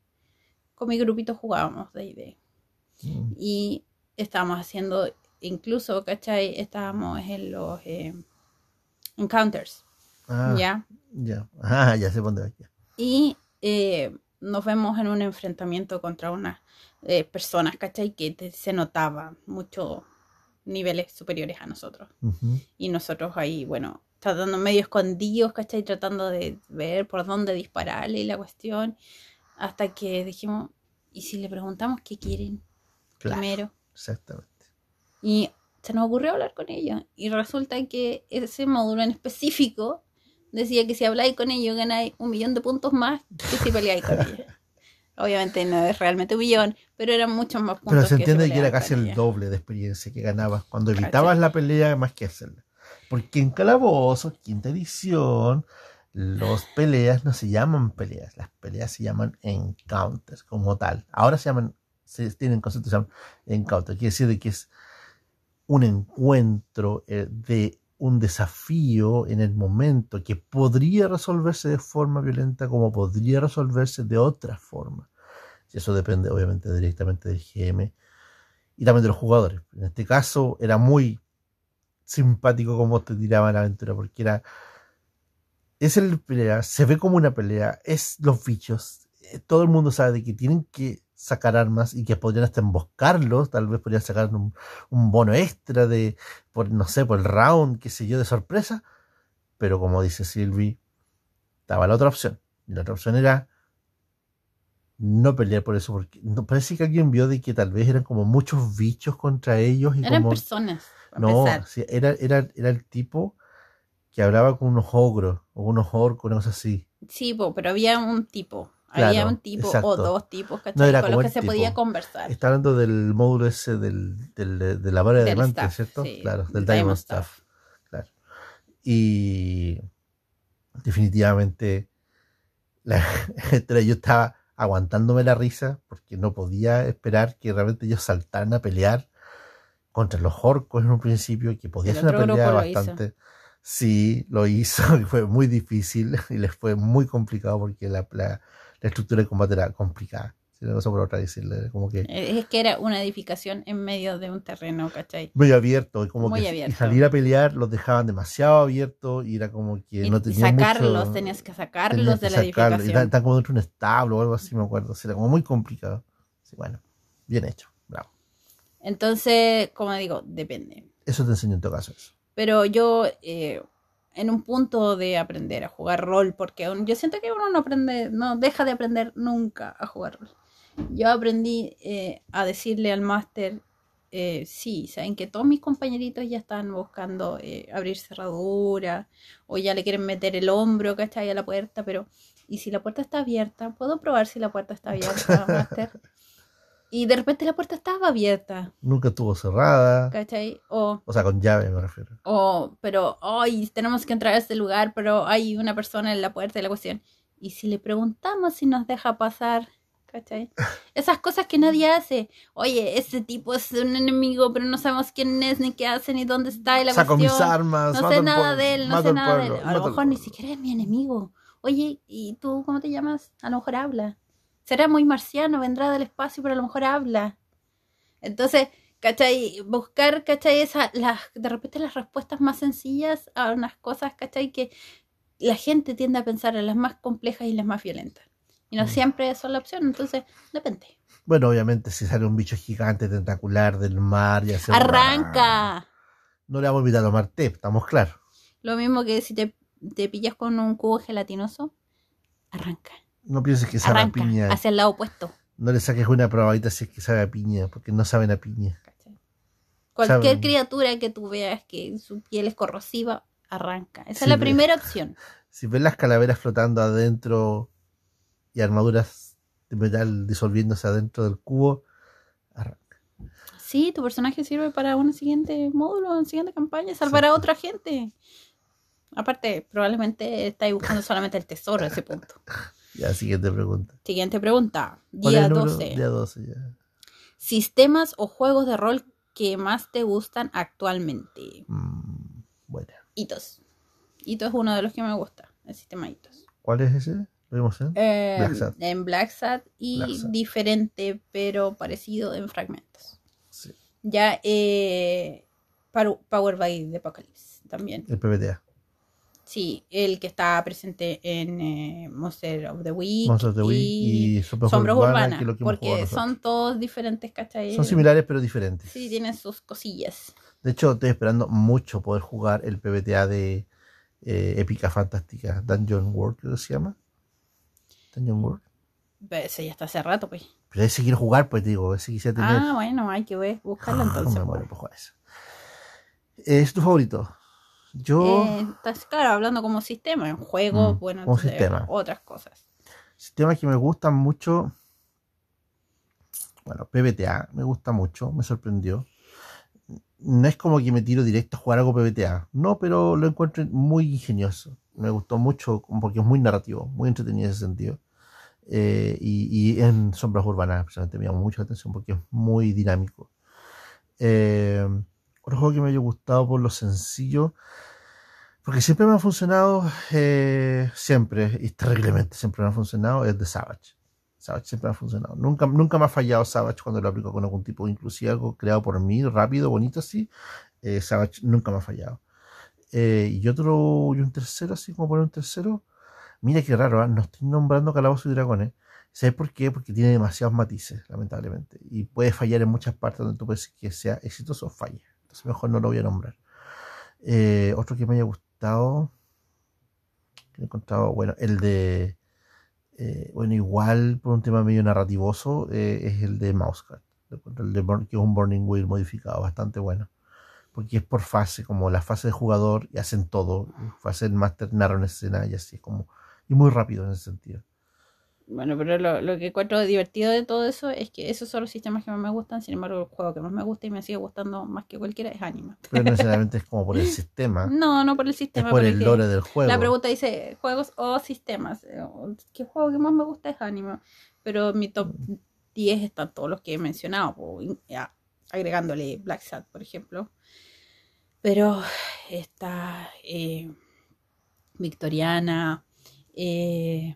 con mi grupito jugábamos D and D. Mm. Y estábamos haciendo, incluso, ¿cachai? Estábamos en los eh, encounters. Ah, ¿ya? Ya, ah, ya sé dónde va. Ya. Y eh, nos vemos en un enfrentamiento contra unas eh, personas, ¿cachai? Que te, se notaba mucho niveles superiores a nosotros. Uh-huh. Y nosotros ahí, bueno, tratando medio escondidos, ¿cachai? Tratando de ver por dónde dispararle y la cuestión. Hasta que dijimos, ¿y si le preguntamos qué quieren? Claro, primero. Exactamente. Y se nos ocurrió hablar con ellos. Y resulta que ese módulo en específico decía que si habláis con ellos ganáis un millón de puntos más que si peleáis con ellos. Obviamente no es realmente un millón, pero eran muchos más puntos. Pero se entiende que, que era casi el doble de experiencia que ganabas cuando evitabas la pelea más que hacerla. Porque en Calabozos, quinta edición, las peleas no se llaman peleas, las peleas se llaman encounters como tal. Ahora se llaman, se tienen conceptos que se llaman encounter, quiere decir de que es un encuentro eh, de un desafío en el momento que podría resolverse de forma violenta como podría resolverse de otra forma. Y eso depende obviamente directamente del G M y también de los jugadores. En este caso era muy simpático como te tiraban la aventura porque era es el pelea, se ve como una pelea, es los bichos, todo el mundo sabe de que tienen que sacar armas y que podrían hasta emboscarlos, tal vez podrían sacar un, un bono extra de, por no sé, por el round, qué sé yo, de sorpresa, pero como dice Sylvie, estaba la otra opción, y la otra opción era no pelear por eso, porque no, parece que alguien vio de que tal vez eran como muchos bichos contra ellos y Eran como... personas, para No, empezar. sí, era, era, era el tipo que hablaba con unos ogros o unos orcos, una cosa así. Sí, po, pero había un tipo. Había un Claro, tipo o exacto. dos tipos, No ¿cachai? era Con los como que el se podía tipo. conversar. Está hablando del módulo ese del, del- de la vara de Del diamante, staff, ¿cierto? sí, Claro, del del Diamond Diamond Staff. Staff. Claro. Y definitivamente la, entre yo estaba aguantándome la risa porque no podía esperar que realmente ellos saltaran a pelear contra los orcos en un principio, que podía El ser una otro grupo pelea lo hizo. bastante. Sí, lo hizo y fue muy difícil y les fue muy complicado porque la, la, la estructura de combate era complicada. Si una cosa por otra decirle, como que Eh, Es que era una edificación en medio de un terreno, ¿cachai? muy abierto y como que Muy y abierto. salir a pelear los dejaban demasiado abiertos y era como que Y, no y tenían sacarlos, mucho, tenías que tenían sacarlos que de la sacarlo y edificación. están como dentro de un establo o algo así, me acuerdo. O sea, era como muy complicado. Sí, bueno, bien hecho, bravo. Entonces, como digo, depende. Eso te enseño en todo caso eso. Pero yo, eh, en un punto de aprender a jugar rol, porque un- yo siento que uno no aprende, no deja de aprender nunca a jugar rol. Yo aprendí eh, a decirle al máster, eh, sí, saben que todos mis compañeritos ya están buscando eh, abrir cerradura o ya le quieren meter el hombro, ¿cachai? A la puerta, pero ¿y si la puerta está abierta? ¿Puedo probar si la puerta está abierta, máster? Y de repente la puerta estaba abierta, Nunca estuvo cerrada, ¿cachai? O, o sea, con llave me refiero. o, pero, hoy tenemos que entrar a este lugar, pero hay una persona en la puerta y la cuestión. ¿Y si le preguntamos si nos deja pasar? ¿Cachai? Esas cosas que nadie hace. Oye, ese tipo es un enemigo, pero no sabemos quién es, ni qué hace, ni dónde está, y la Saco mis cuestión. armas, No mato sé al nada pueblo, de él, no mato sé al nada de él. pueblo, A lo mato al mejor ni pueblo. siquiera es mi enemigo. Oye, ¿y tú cómo te llamas? A lo mejor habla. Será muy marciano, vendrá del espacio, pero a lo mejor habla. Entonces, ¿cachai? Buscar, ¿cachai? Esa, las, de repente las respuestas más sencillas a unas cosas, ¿cachai? Que la gente tiende a pensar en las más complejas y las más violentas. Y no Mm. siempre son la opción, entonces depende. Bueno, obviamente si sale un bicho gigante tentacular del mar y hace... ¡Arranca! No le vamos a invitar a tomar té, estamos claros. Lo mismo que si te, te pillas con un cubo gelatinoso, arranca. No pienses que sabe a Arranca, piña. hacia el lado opuesto. No le saques una probadita si es que sabe a piña, porque no saben a piña. ¿Cachai? Cualquier Saben- criatura que tú veas que su piel es corrosiva, arranca. Esa Sí, es la ve- primera opción. Si ves las calaveras flotando adentro y armaduras de metal disolviéndose adentro del cubo, arranca. Sí, tu personaje sirve para un siguiente módulo, una siguiente campaña, salvar a Exacto. otra gente. Aparte, probablemente estáis buscando solamente el tesoro a ese punto. Ya, siguiente pregunta. Siguiente pregunta. ¿Cuál es Día el número? doce. Día doce ya. Sistemas o juegos de rol que más te gustan actualmente. Mm, bueno. Hitos. Hitos es uno de los que me gusta, el sistema Hitos. ¿Cuál es ese? ¿Lo vimos en? Eh, Black Sad. En Black Sad y Black Sad. diferente, pero parecido en fragmentos. Sí. Ya, eh, Power by the Apocalypse también. El P B T A. Sí, el que está presente en eh, Monster of the Week, Monster of the Week y, y Sombras Sombras Urbanas, Urbanas, que es lo que hemos jugado porque nosotros. son todos diferentes, ¿cachai? Son similares pero diferentes. Sí, tienen sus cosillas. De hecho, estoy esperando mucho poder jugar el P B T A de eh, Épica Fantástica Dungeon World, creo que se llama. Dungeon World. Pero ese ya está hace rato, pues. Pero ese quiero jugar, pues digo, ese quisiera tener. Ah, bueno, hay que ver, buscarlo entonces. Me pues. muero por jugar ese. ¿Es tu favorito? Yo. Eh, estás, claro, hablando como sistema, en juego, Mm, bueno, como entonces, sistema. otras cosas. Sistemas que me gustan mucho. Bueno, P B T A me gusta mucho, me sorprendió. No es como que me tiro directo a jugar algo P B T A, no, pero lo encuentro muy ingenioso. Me gustó mucho porque es muy narrativo, muy entretenido en ese sentido. Eh, y, y en Sombras Urbanas, precisamente, me llama mucho la atención porque es muy dinámico. Eh, otro juego que me haya gustado por lo sencillo, porque siempre me ha funcionado, eh, siempre, y terriblemente siempre me ha funcionado, es The Savage. Savage siempre me ha funcionado. Nunca, nunca me ha fallado Savage cuando lo aplico con algún tipo, inclusive algo creado por mí, rápido, bonito así. Eh, Savage nunca me ha fallado. Eh, y otro, y un tercero, así como poner un tercero. Mira qué raro, ¿eh? No estoy nombrando Calabozos y Dragones. ¿Sabes por qué? Porque tiene demasiados matices, lamentablemente. Y puede fallar en muchas partes donde tú puedes que sea exitoso o falla. Entonces mejor no lo voy a nombrar. Eh, otro que me haya gustado, que he encontrado, bueno, el de Eh, bueno, igual por un tema medio narrativoso eh, es el de Mousecard, el de, que es un Burning Wheel modificado, bastante bueno. Porque es por fase, como la fase de jugador, y hacen todo. Fase del máster narra una escena y así es como. Y muy rápido en ese sentido. Bueno, pero lo, lo que encuentro divertido de todo eso es que esos son los sistemas que más me gustan. Sin embargo, el juego que más me gusta y me sigue gustando más que cualquiera es Anima. Pero no necesariamente es como por el sistema. No, no por el sistema. Es por el porque lore del juego. La pregunta dice juegos o sistemas. ¿Qué juego que más me gusta es Anima? Pero en mi top diez están todos los que he mencionado, po, ya, agregándole Black Sad, por ejemplo. Pero está eh, Victoriana, eh,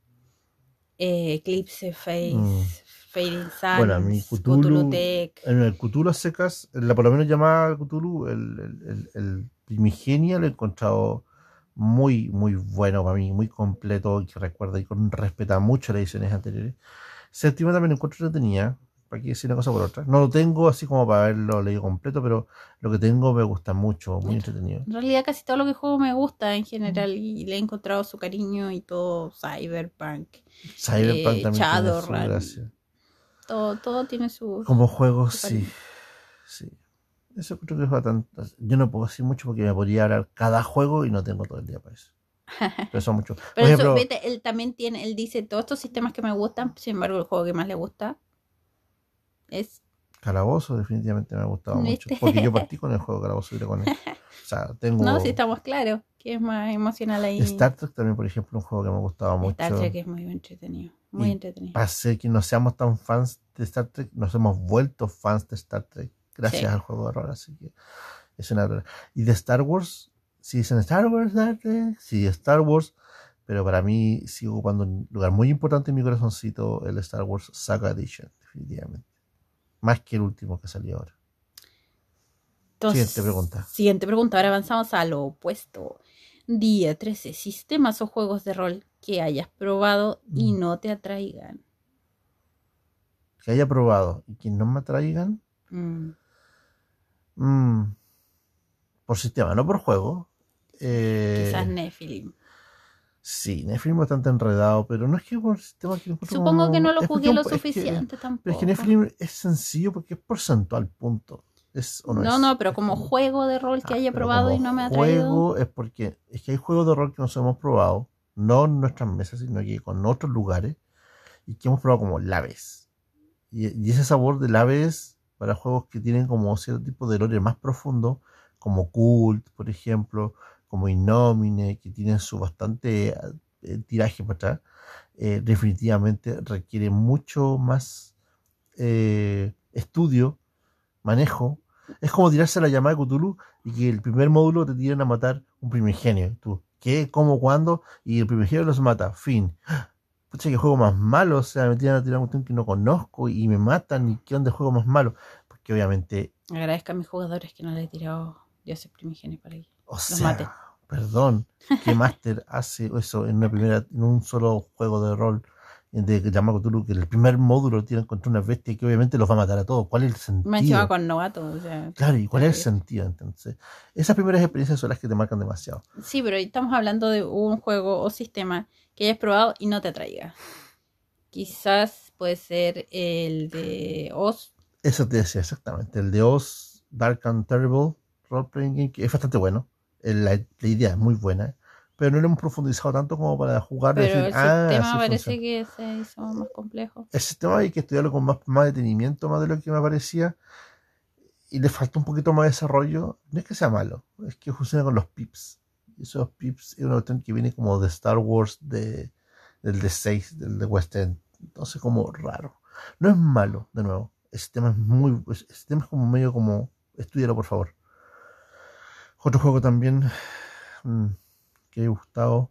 eh, Eclipse Face, mm. Fading Suns, bueno, a mí Cthulhu, Cthulhu Tech. En el Cthulhu a secas, la por lo menos llamada Cthulhu, el, el, el, el Primigenia lo he encontrado muy, muy bueno para mí, muy completo, que recuerda y con respeta mucho las ediciones anteriores. Séptima también lo encuentro entretenida, para que decir una cosa por otra. No lo tengo así como para haberlo leído completo, pero lo que tengo me gusta mucho, muy entretenido. En realidad casi todo lo que juego me gusta en general y le he encontrado su cariño y todo. Cyberpunk, Cyberpunk eh, también Shadowrun, tiene su gracia. Todo, todo tiene su... Como juego, sí, sí. Eso creo que es bastante... Yo no puedo decir mucho porque me podría hablar cada juego y no tengo todo el día para eso. Pero son muchos. Pero eso, ejemplo, vete, él también tiene, él dice todos estos sistemas que me gustan, sin embargo el juego que más le gusta es Calabozo. Definitivamente me ha gustado mucho, porque yo partí con el juego Calabozo y Dragones. O sea, tengo... No, si estamos claros, que es más emocional ahí. Star Trek también, por ejemplo, un juego que me ha gustado mucho. Star Trek es muy entretenido, muy y entretenido. Para ser que no seamos tan fans de Star Trek, nos hemos vuelto fans de Star Trek gracias sí. al juego de rol, así que es una... Y de Star Wars, si dicen Star Wars, Star Trek, sí, Star Wars, pero para mí sigue ocupando un lugar muy importante en mi corazoncito el Star Wars Saga Edition, definitivamente. Más que el último que salió ahora. Entonces, siguiente pregunta. Siguiente pregunta. Ahora avanzamos a lo opuesto. Día trece. Sistemas o juegos de rol que hayas probado mm. y no te atraigan. Que haya probado y que no me atraigan. Mm. Mm. Por sistema, no por juego. Eh... Quizás Nephilim. Sí, Nephilim bastante enredado, pero no es que por sistema que Supongo como... que no lo jugué es lo que, suficiente es que, tampoco. Pero es que Nephilim es sencillo porque es porcentual, punto. Es, ¿o no, no, es? no, pero como juego de rol que ah, haya probado y no me ha atraído. Juego es porque es que hay juegos de rol que nos hemos probado, no en nuestras mesas, sino que con otros lugares, y que hemos probado como Laves. Y, y ese sabor de Laves para juegos que tienen como cierto tipo de lore más profundo, como Cult, por ejemplo, como Innomine, que tienen su bastante eh, tiraje para atrás, eh, definitivamente requiere mucho más eh, estudio, manejo. Es como tirarse a la llamada de Cthulhu y que el primer módulo te tiren a matar un primigenio. Tú, ¿qué? ¿Cómo? ¿Cuándo? Y el primigenio los mata. Fin. Pucha, que juego más malo. O sea, me tiran a tirar un cuestión que no conozco y me matan. ¿Y qué onda de juego más malo? Porque obviamente... Agradezco a mis jugadores que no les he tirado dioses primigenios para que o los sea, maten. Perdón. ¿Qué máster hace eso en una primera, en un solo juego de rol? De llamar Cthulhu, que el primer módulo tiene contra una bestia que obviamente los va a matar a todos. ¿Cuál es el sentido? Me encima con novato, o sea, claro, ¿y cuál es el sentido? Entonces, esas primeras experiencias son las que te marcan demasiado. Sí, pero estamos hablando de un juego o sistema que hayas probado y no te atraiga. Quizás puede ser el de Oz. Eso te decía exactamente, el de Oz, Dark and Terrible Role Playing Game, que es bastante bueno. La, la idea es muy buena, pero no lo hemos profundizado tanto como para jugar. Pero decir, el ah, sistema parece funciona. Que se hizo más complejo. El sistema hay que estudiarlo con más, más detenimiento, más de lo que me parecía, y le falta un poquito más de desarrollo. No es que sea malo, es que funciona con los pips. Y esos pips es una cuestión que viene como de Star Wars, de, del D seis, del de West End. Entonces como raro. No es malo, de nuevo. El sistema es muy, el sistema es como medio como, estudialo por favor. Otro juego también mmm, que he gustado,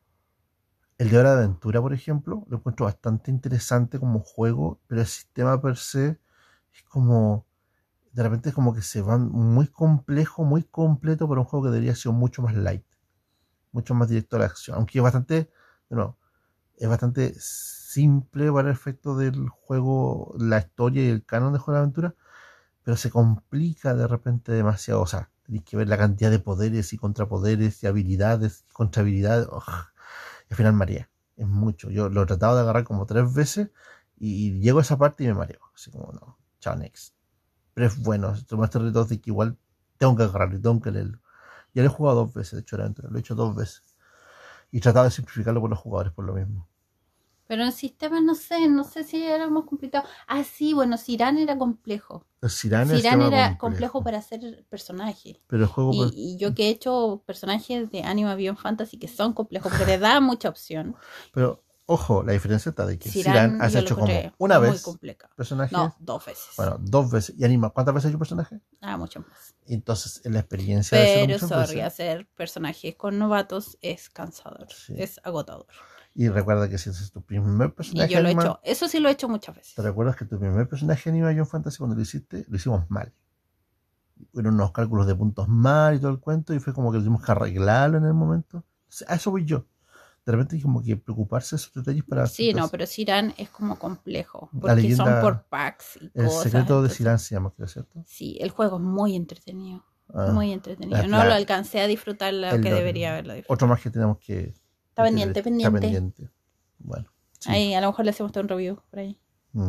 el de Hora de Aventura, por ejemplo, lo encuentro bastante interesante como juego, pero el sistema per se es como, de repente es como que se van muy complejo, muy completo para un juego que debería ser mucho más light, mucho más directo a la acción, aunque es bastante, no, es bastante simple para el efecto del juego, la historia y el canon de Hora de Aventura, pero se complica de repente demasiado, o sea, tenéis que ver la cantidad de poderes y contrapoderes y habilidades y contrahabilidades, oh, y al final María. Es mucho. Yo lo he tratado de agarrar como tres veces y, y llego a esa parte y me mareo. Así como, no, chao, next. Pero es bueno, tomar este reto de que igual tengo que agarrarlo y tengo que leerlo. Ya lo he jugado dos veces, de hecho, la aventura, lo he hecho dos veces. Y he tratado de simplificarlo por los jugadores por lo mismo. Pero en sistemas no sé, no sé si era más complicado. Ah, sí, bueno, Siran era complejo. El Siran es Siran era complejo. complejo para hacer personajes. Pero el juego... Y, Pues, y yo que he hecho personajes de Anima Beyond Fantasy que son complejos porque te da mucha opción. pero, ojo, la diferencia está de que Siran, Siran has yo lo hecho como encontré una muy vez complicado. personajes. No, dos veces. Bueno, dos veces. ¿Y Anima cuántas veces has hecho personajes? Ah, mucho más. Entonces, en la experiencia de hacerlo Pero, muchas sorry, veces. hacer personajes con novatos es cansador, Sí. es agotador. Y recuerda que si ese es tu primer personaje Y yo lo he anima, hecho, eso sí lo he hecho muchas veces. ¿te recuerdas que tu primer personaje anima John Fantasy cuando lo hiciste, lo hicimos mal? Fueron unos cálculos de puntos mal y todo el cuento, y fue como que tuvimos que arreglarlo en el momento. Entonces, a eso voy yo. De repente hay como que preocuparse de esos detalles para... Sí, no, pero Siran es como complejo, La porque leyenda, son por packs y el cosas. secreto de entonces, Siran se llama, creo, ¿cierto? Sí, el juego es muy entretenido. Ah, Muy entretenido. la- No la- lo alcancé a disfrutar lo el que lore. debería haberlo disfrutado. Otro más que tenemos que... Está que pendiente, está pendiente. pendiente. Bueno, sí. Ahí, a lo mejor le hacemos todo un review por ahí. Mm.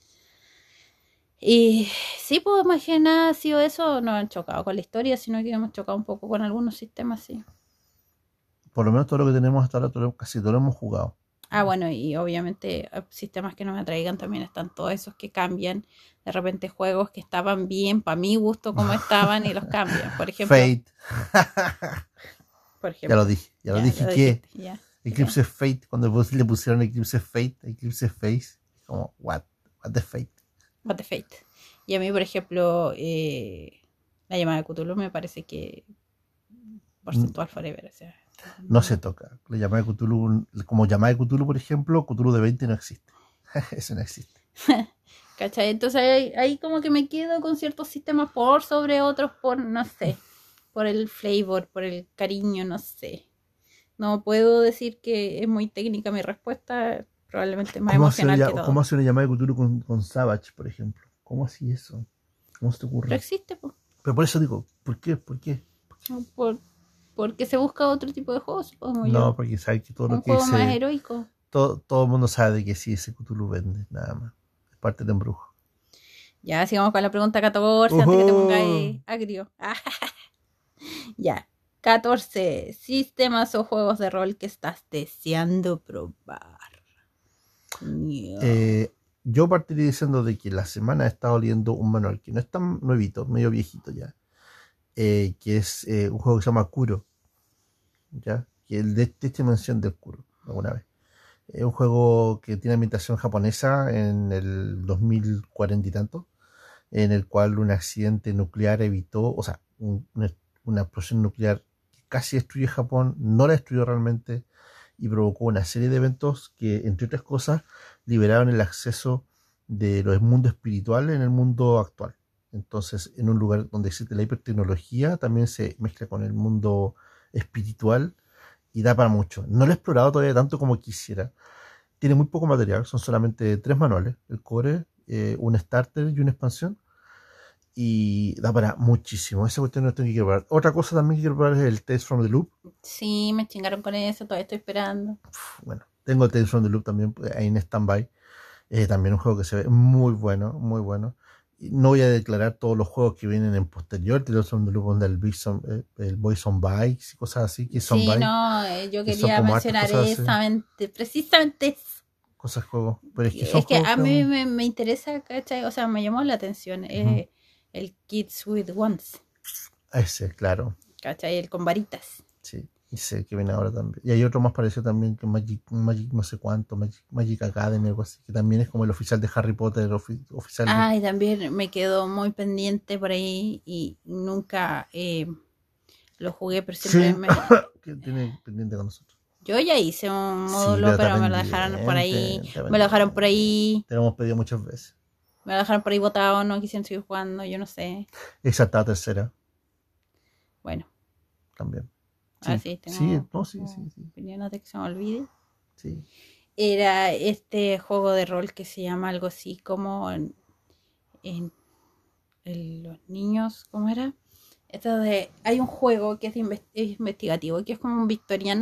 Y sí, pues más que nada ha sido eso. No han chocado con la historia, sino que hemos chocado un poco con algunos sistemas, sí. Por lo menos todo lo que tenemos hasta ahora, todo lo- casi todo lo hemos jugado. Ah, bueno, y obviamente eh, sistemas que no me atraigan también están todos esos que cambian. De repente juegos que estaban bien para mi gusto como estaban y los cambian. Por ejemplo, Fate. por ejemplo Ya lo dije, ya, lo ya, dije lo que dijiste, ya, Eclipse ya. Fate, cuando vos le pusieron Eclipse Fate, Eclipse Face, como, what, what the Fate. What the Fate. Y a mí, por ejemplo, eh, la llamada de Cthulhu me parece que porcentual forever, o sea, No se toca. La llamada de Cthulhu, como llamada de Cthulhu, por ejemplo, Cthulhu de veinte no existe. Eso no existe. ¿cachai? Entonces ahí, ahí como que me quedo con ciertos sistemas por sobre otros, por, no sé, por el flavor, por el cariño, no sé. No puedo decir que es muy técnica mi respuesta, probablemente más ¿Cómo hace, emocional una, que todo. ¿Cómo hace una llamada de Cthulhu con, con Savage, por ejemplo? ¿Cómo así eso? ¿Cómo se te ocurre? Pero existe, pues. Pero por eso digo, ¿por qué? ¿Por qué? Por, porque se busca otro tipo de juego, supongo yo. No, porque sabes que todo Un lo que juego dice... más heroico. Todo, todo el mundo sabe de que sí, ese Cthulhu vende, nada más. Es parte de embrujo. Ya, sigamos con la pregunta catorce, antes que te pongáis agrio. Ya. catorce. Sistemas o juegos de rol que estás deseando probar. Yeah. Eh, yo partiría diciendo de que la semana he estado leyendo un manual que no es tan nuevito, medio viejito ya. Eh, que es eh, un juego que se llama Kuro. ¿Ya? Que el de, de esta mención del Kuro, alguna vez. Es un juego que tiene ambientación japonesa en el dos mil cuarenta y tanto, en el cual un accidente nuclear evitó, o sea, un, una, una explosión nuclear que casi destruyó Japón, no la destruyó realmente, y provocó una serie de eventos que, entre otras cosas, liberaron el acceso de los mundos espirituales en el mundo actual. Entonces, en un lugar donde existe la hipertecnología, también se mezcla con el mundo espiritual y da para mucho. No lo he explorado todavía tanto como quisiera. Tiene muy poco material, son solamente tres manuales, el core, eh, un starter y una expansión. Y da para muchísimo. Esa cuestión no tengo que probar. Otra cosa también que quiero probar es el Tales from the Loop. Sí, me chingaron con eso, todavía estoy esperando. Uf, bueno, tengo el Tales from the Loop también ahí en stand-by. Eh, también un juego que se ve muy bueno, muy bueno. Y no voy a declarar todos los juegos que vienen en posterior. Tales from the Loop, del eh, el Boys on Bikes y cosas así. Que son Sí, bike, no, eh, yo que son quería como hartas mencionar cosas así. exactamente, precisamente eso. Cosas juegos. Pero es que son Es que juegos a que mí aún- me, me interesa, ¿cachai? O sea, me llamó la atención eh, el Kids with Wands, Ese, claro. ¿cachai? El con varitas. Sí. Y sé que viene ahora también. Y hay otro más parecido también que Magic, Magic no sé cuánto, Magic, Magic Academy, algo así, que también es como el oficial de Harry Potter, ofi- oficial de... Ah, y también me quedó muy pendiente por ahí y nunca eh, lo jugué, pero siempre Sí, me... que tiene pendiente con nosotros. Yo ya hice un Sí, módulo, pero pero está me lo dejaron por ahí, pendiente, está me lo dejaron por pendiente. ahí, Te lo hemos pedido muchas veces. me lo dejaron por ahí botado, no quisieron seguir jugando, yo no sé. Exacta tercera Bueno, también. Sí, ahora sí, tengo sí, no, sí, sí, sí, opinión, no te que se me olvide. sí. Era este juego de rol que se llama algo así como en, en, en los niños, ¿cómo era? Esto de, hay un juego que es, de invest- es investigativo, que es como un Victoriana,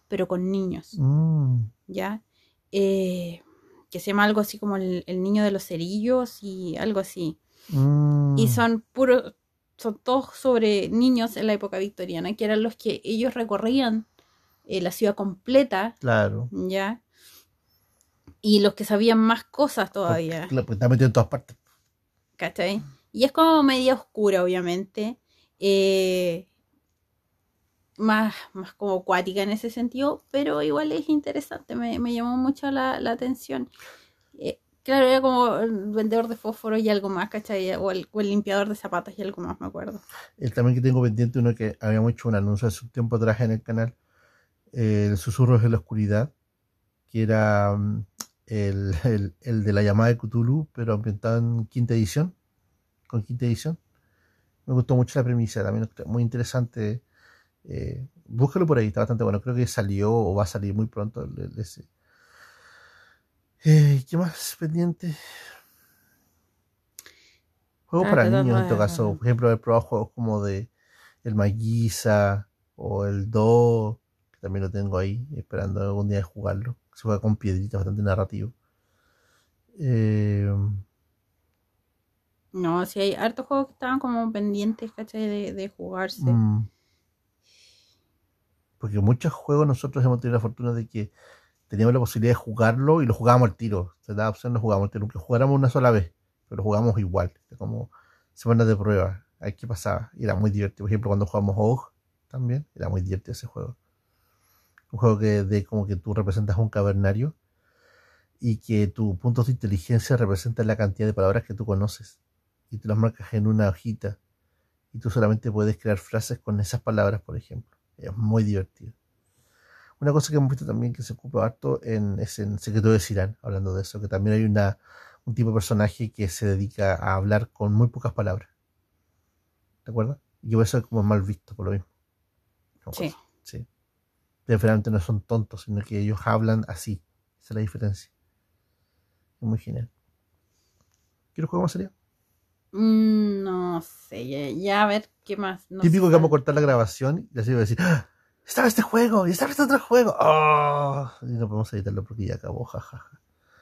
pero con niños, Mm, ¿ya? Eh, que se llama algo así como el, el niño de los cerillos y algo así. Y mm, son puros, son todos sobre niños en la época victoriana, que eran los que ellos recorrían eh, la ciudad completa, claro. ¿ya? Y los que sabían más cosas Porque, todavía, claro, porque está metido en todas partes. ¿cachai? Y es como media oscura, obviamente. Eh, más, más como acuática en ese sentido, pero igual es interesante, me, me llamó mucho la, la atención. Eh, claro, era como el vendedor de fósforos y algo más, ¿cachai? O el, o el limpiador de zapatos y algo más, me acuerdo. El también que tengo pendiente, uno que habíamos hecho un anuncio hace un tiempo atrás en el canal, eh, el Susurros de la Oscuridad, que era mm, el, el, el de la llamada de Cthulhu, pero ambientado en quinta edición, con quinta edición. Me gustó mucho la premisa, también muy interesante. Eh, búscalo por ahí, está bastante bueno. Creo que salió o va a salir muy pronto el, el- ese. Eh, ¿Qué más pendiente? Juegos Estaba para tratando niños en todo caso. de... Por ejemplo, haber probado juegos como de el Maguisa o el Do, que también lo tengo ahí, esperando algún día jugarlo. Se juega con piedritas, bastante narrativo. Eh, No, sí hay hartos juegos que estaban como pendientes, ¿cachai? De, de jugarse. mm, porque muchos juegos nosotros hemos tenido la fortuna de que teníamos la posibilidad de jugarlo y lo jugábamos al tiro. Se da opción, lo jugábamos al tiro. Aunque jugáramos una sola vez, pero lo jugábamos igual. Era como semanas de prueba. Ahí qué pasaba. Y era muy divertido. Por ejemplo, cuando jugamos O G también, era muy divertido ese juego. Un juego que de como que tú representas a un cavernario y que tus puntos de inteligencia representan la cantidad de palabras que tú conoces. Y tú las marcas en una hojita. Y tú solamente puedes crear frases con esas palabras, por ejemplo. Es muy divertido. Una cosa que hemos visto también que se ocupa harto en, es en Secreto de Sirán, hablando de eso, que también hay una, un tipo de personaje que se dedica a hablar con muy pocas palabras. ¿Te acuerdas? Y que eso es como mal visto por lo mismo. Como Sí. cosas, sí. Pero finalmente no son tontos, sino que ellos hablan así. Esa es la diferencia. Es muy genial. ¿Quieres jugar más serio? Mm, no sé, ya, ya a ver qué más nos Típico que vamos a sale. cortar la grabación y así voy a decir, ¡ah! Estaba este juego y estaba este otro juego. ¡Oh! Y no podemos editarlo porque ya acabó, jajaja.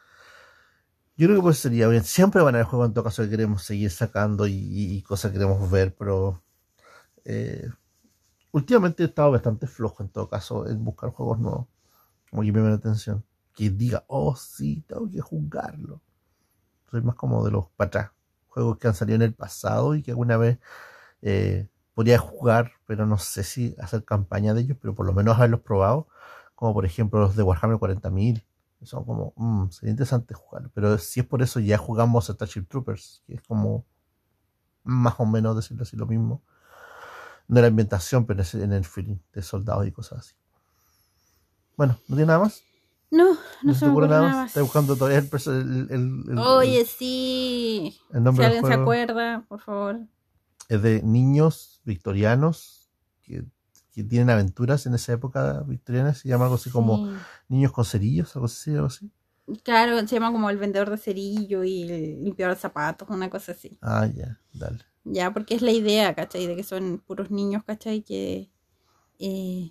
Yo creo que pues sería bien. Siempre van a haber juegos en todo caso que queremos seguir sacando y, y cosas que queremos ver, pero eh, últimamente he estado bastante flojo en todo caso en buscar juegos nuevos. Como que me llamen la atención. Que diga, oh sí, tengo que jugarlo. Soy más como de los para atrás. Juegos que han salido en el pasado y que alguna vez eh, podría jugar, pero no sé si hacer campaña de ellos, pero por lo menos haberlos probado. Como por ejemplo los de Warhammer cuarenta mil. Son como, mmm, sería interesante jugarlo. Pero si es por eso, ya jugamos a Starship Troopers, que es como más o menos decirlo así lo mismo. No en la ambientación, pero en el feeling de soldados y cosas así. Bueno, ¿no tiene nada más? No, ¿No no se se te me ocurre ocurre nada nada más? ¿Estás buscando más. todavía el, perso- el, el, el, el, Oye, sí. el Si nombre del alguien se juego? acuerda, por favor. Es de niños victorianos que, que tienen aventuras en esa época victoriana. Se llama algo así como Sí. Niños con cerillos, algo así, algo así. Claro, se llama como el vendedor de cerillo y el limpiador de zapatos, una cosa así. Ah, ya, dale. Ya, porque es la idea, ¿cachai? De que son puros niños, ¿cachai? Que eh,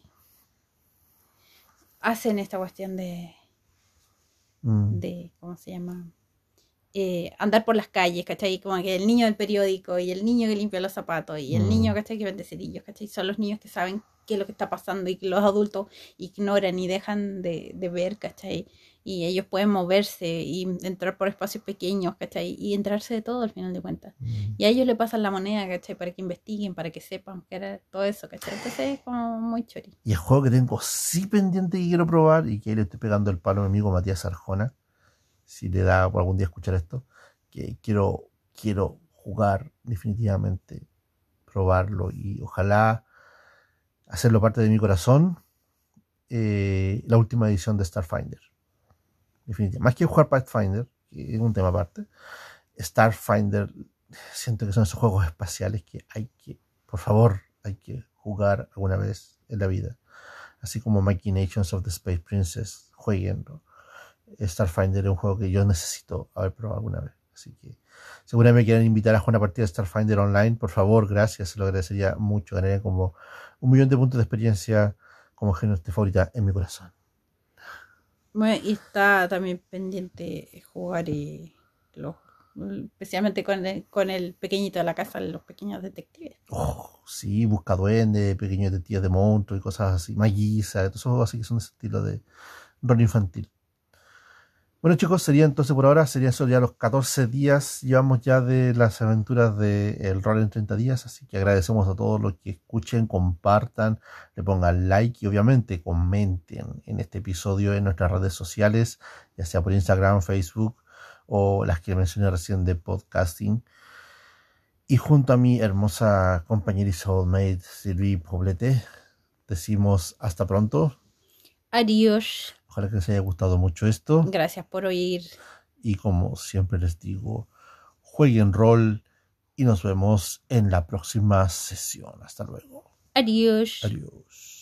hacen esta cuestión de, Mm, de, ¿cómo se llama? Eh, andar por las calles, ¿cachai? Como que el niño del periódico y el niño que limpia los zapatos y el niño, mm. ¿cachai? Que vende cerillos, ¿cachai? Son los niños que saben qué es lo que está pasando y que los adultos ignoran y dejan de, de ver, ¿cachai? Y ellos pueden moverse y entrar por espacios pequeños, ¿cachai? Y enterarse de todo al final de cuentas. Mm. Y a ellos le pasan la moneda, ¿cachai? Para que investiguen, para que sepan que era todo eso, ¿cachai? Entonces es como muy chori. Y el juego que tengo sí pendiente que quiero probar y que ahí le estoy pegando el palo a mi amigo Matías Arjona, si le da por algún día escuchar esto, que quiero, quiero jugar definitivamente, probarlo y ojalá hacerlo parte de mi corazón, eh, la última edición de Starfinder. Definitivamente. Más que jugar Pathfinder, que es un tema aparte, Starfinder, siento que son esos juegos espaciales que hay que, por favor, hay que jugar alguna vez en la vida. Así como Machinations of the Space Princess, jueguen, ¿no? Starfinder es un juego que yo necesito haber probado alguna vez. Así que seguramente me quieran invitar a jugar una partida de Starfinder online, por favor, gracias, se lo agradecería mucho. Ganaría como un millón de puntos de experiencia como género este favorita en mi corazón. Bueno, y está también pendiente jugar y los, especialmente con el, con el pequeñito de la casa, los pequeños detectives. Oh, sí, Busca Duende, Pequeños Detectives de Monstruos y cosas así, Maguisa, todo eso así que son de ese estilo de rol infantil. Bueno chicos, sería entonces por ahora, sería eso ya los catorce días, llevamos ya de las aventuras del rol en treinta días, así que agradecemos a todos los que escuchen, compartan, le pongan like y obviamente comenten en este episodio en nuestras redes sociales, ya sea por Instagram, Facebook o las que mencioné recién de podcasting. Y junto a mi hermosa compañera y soulmate Sylvie Poblete, decimos hasta pronto. Adiós. Ojalá que les haya gustado mucho esto. Gracias por oír. Y como siempre les digo, jueguen rol y nos vemos en la próxima sesión. Hasta luego. Adiós. Adiós.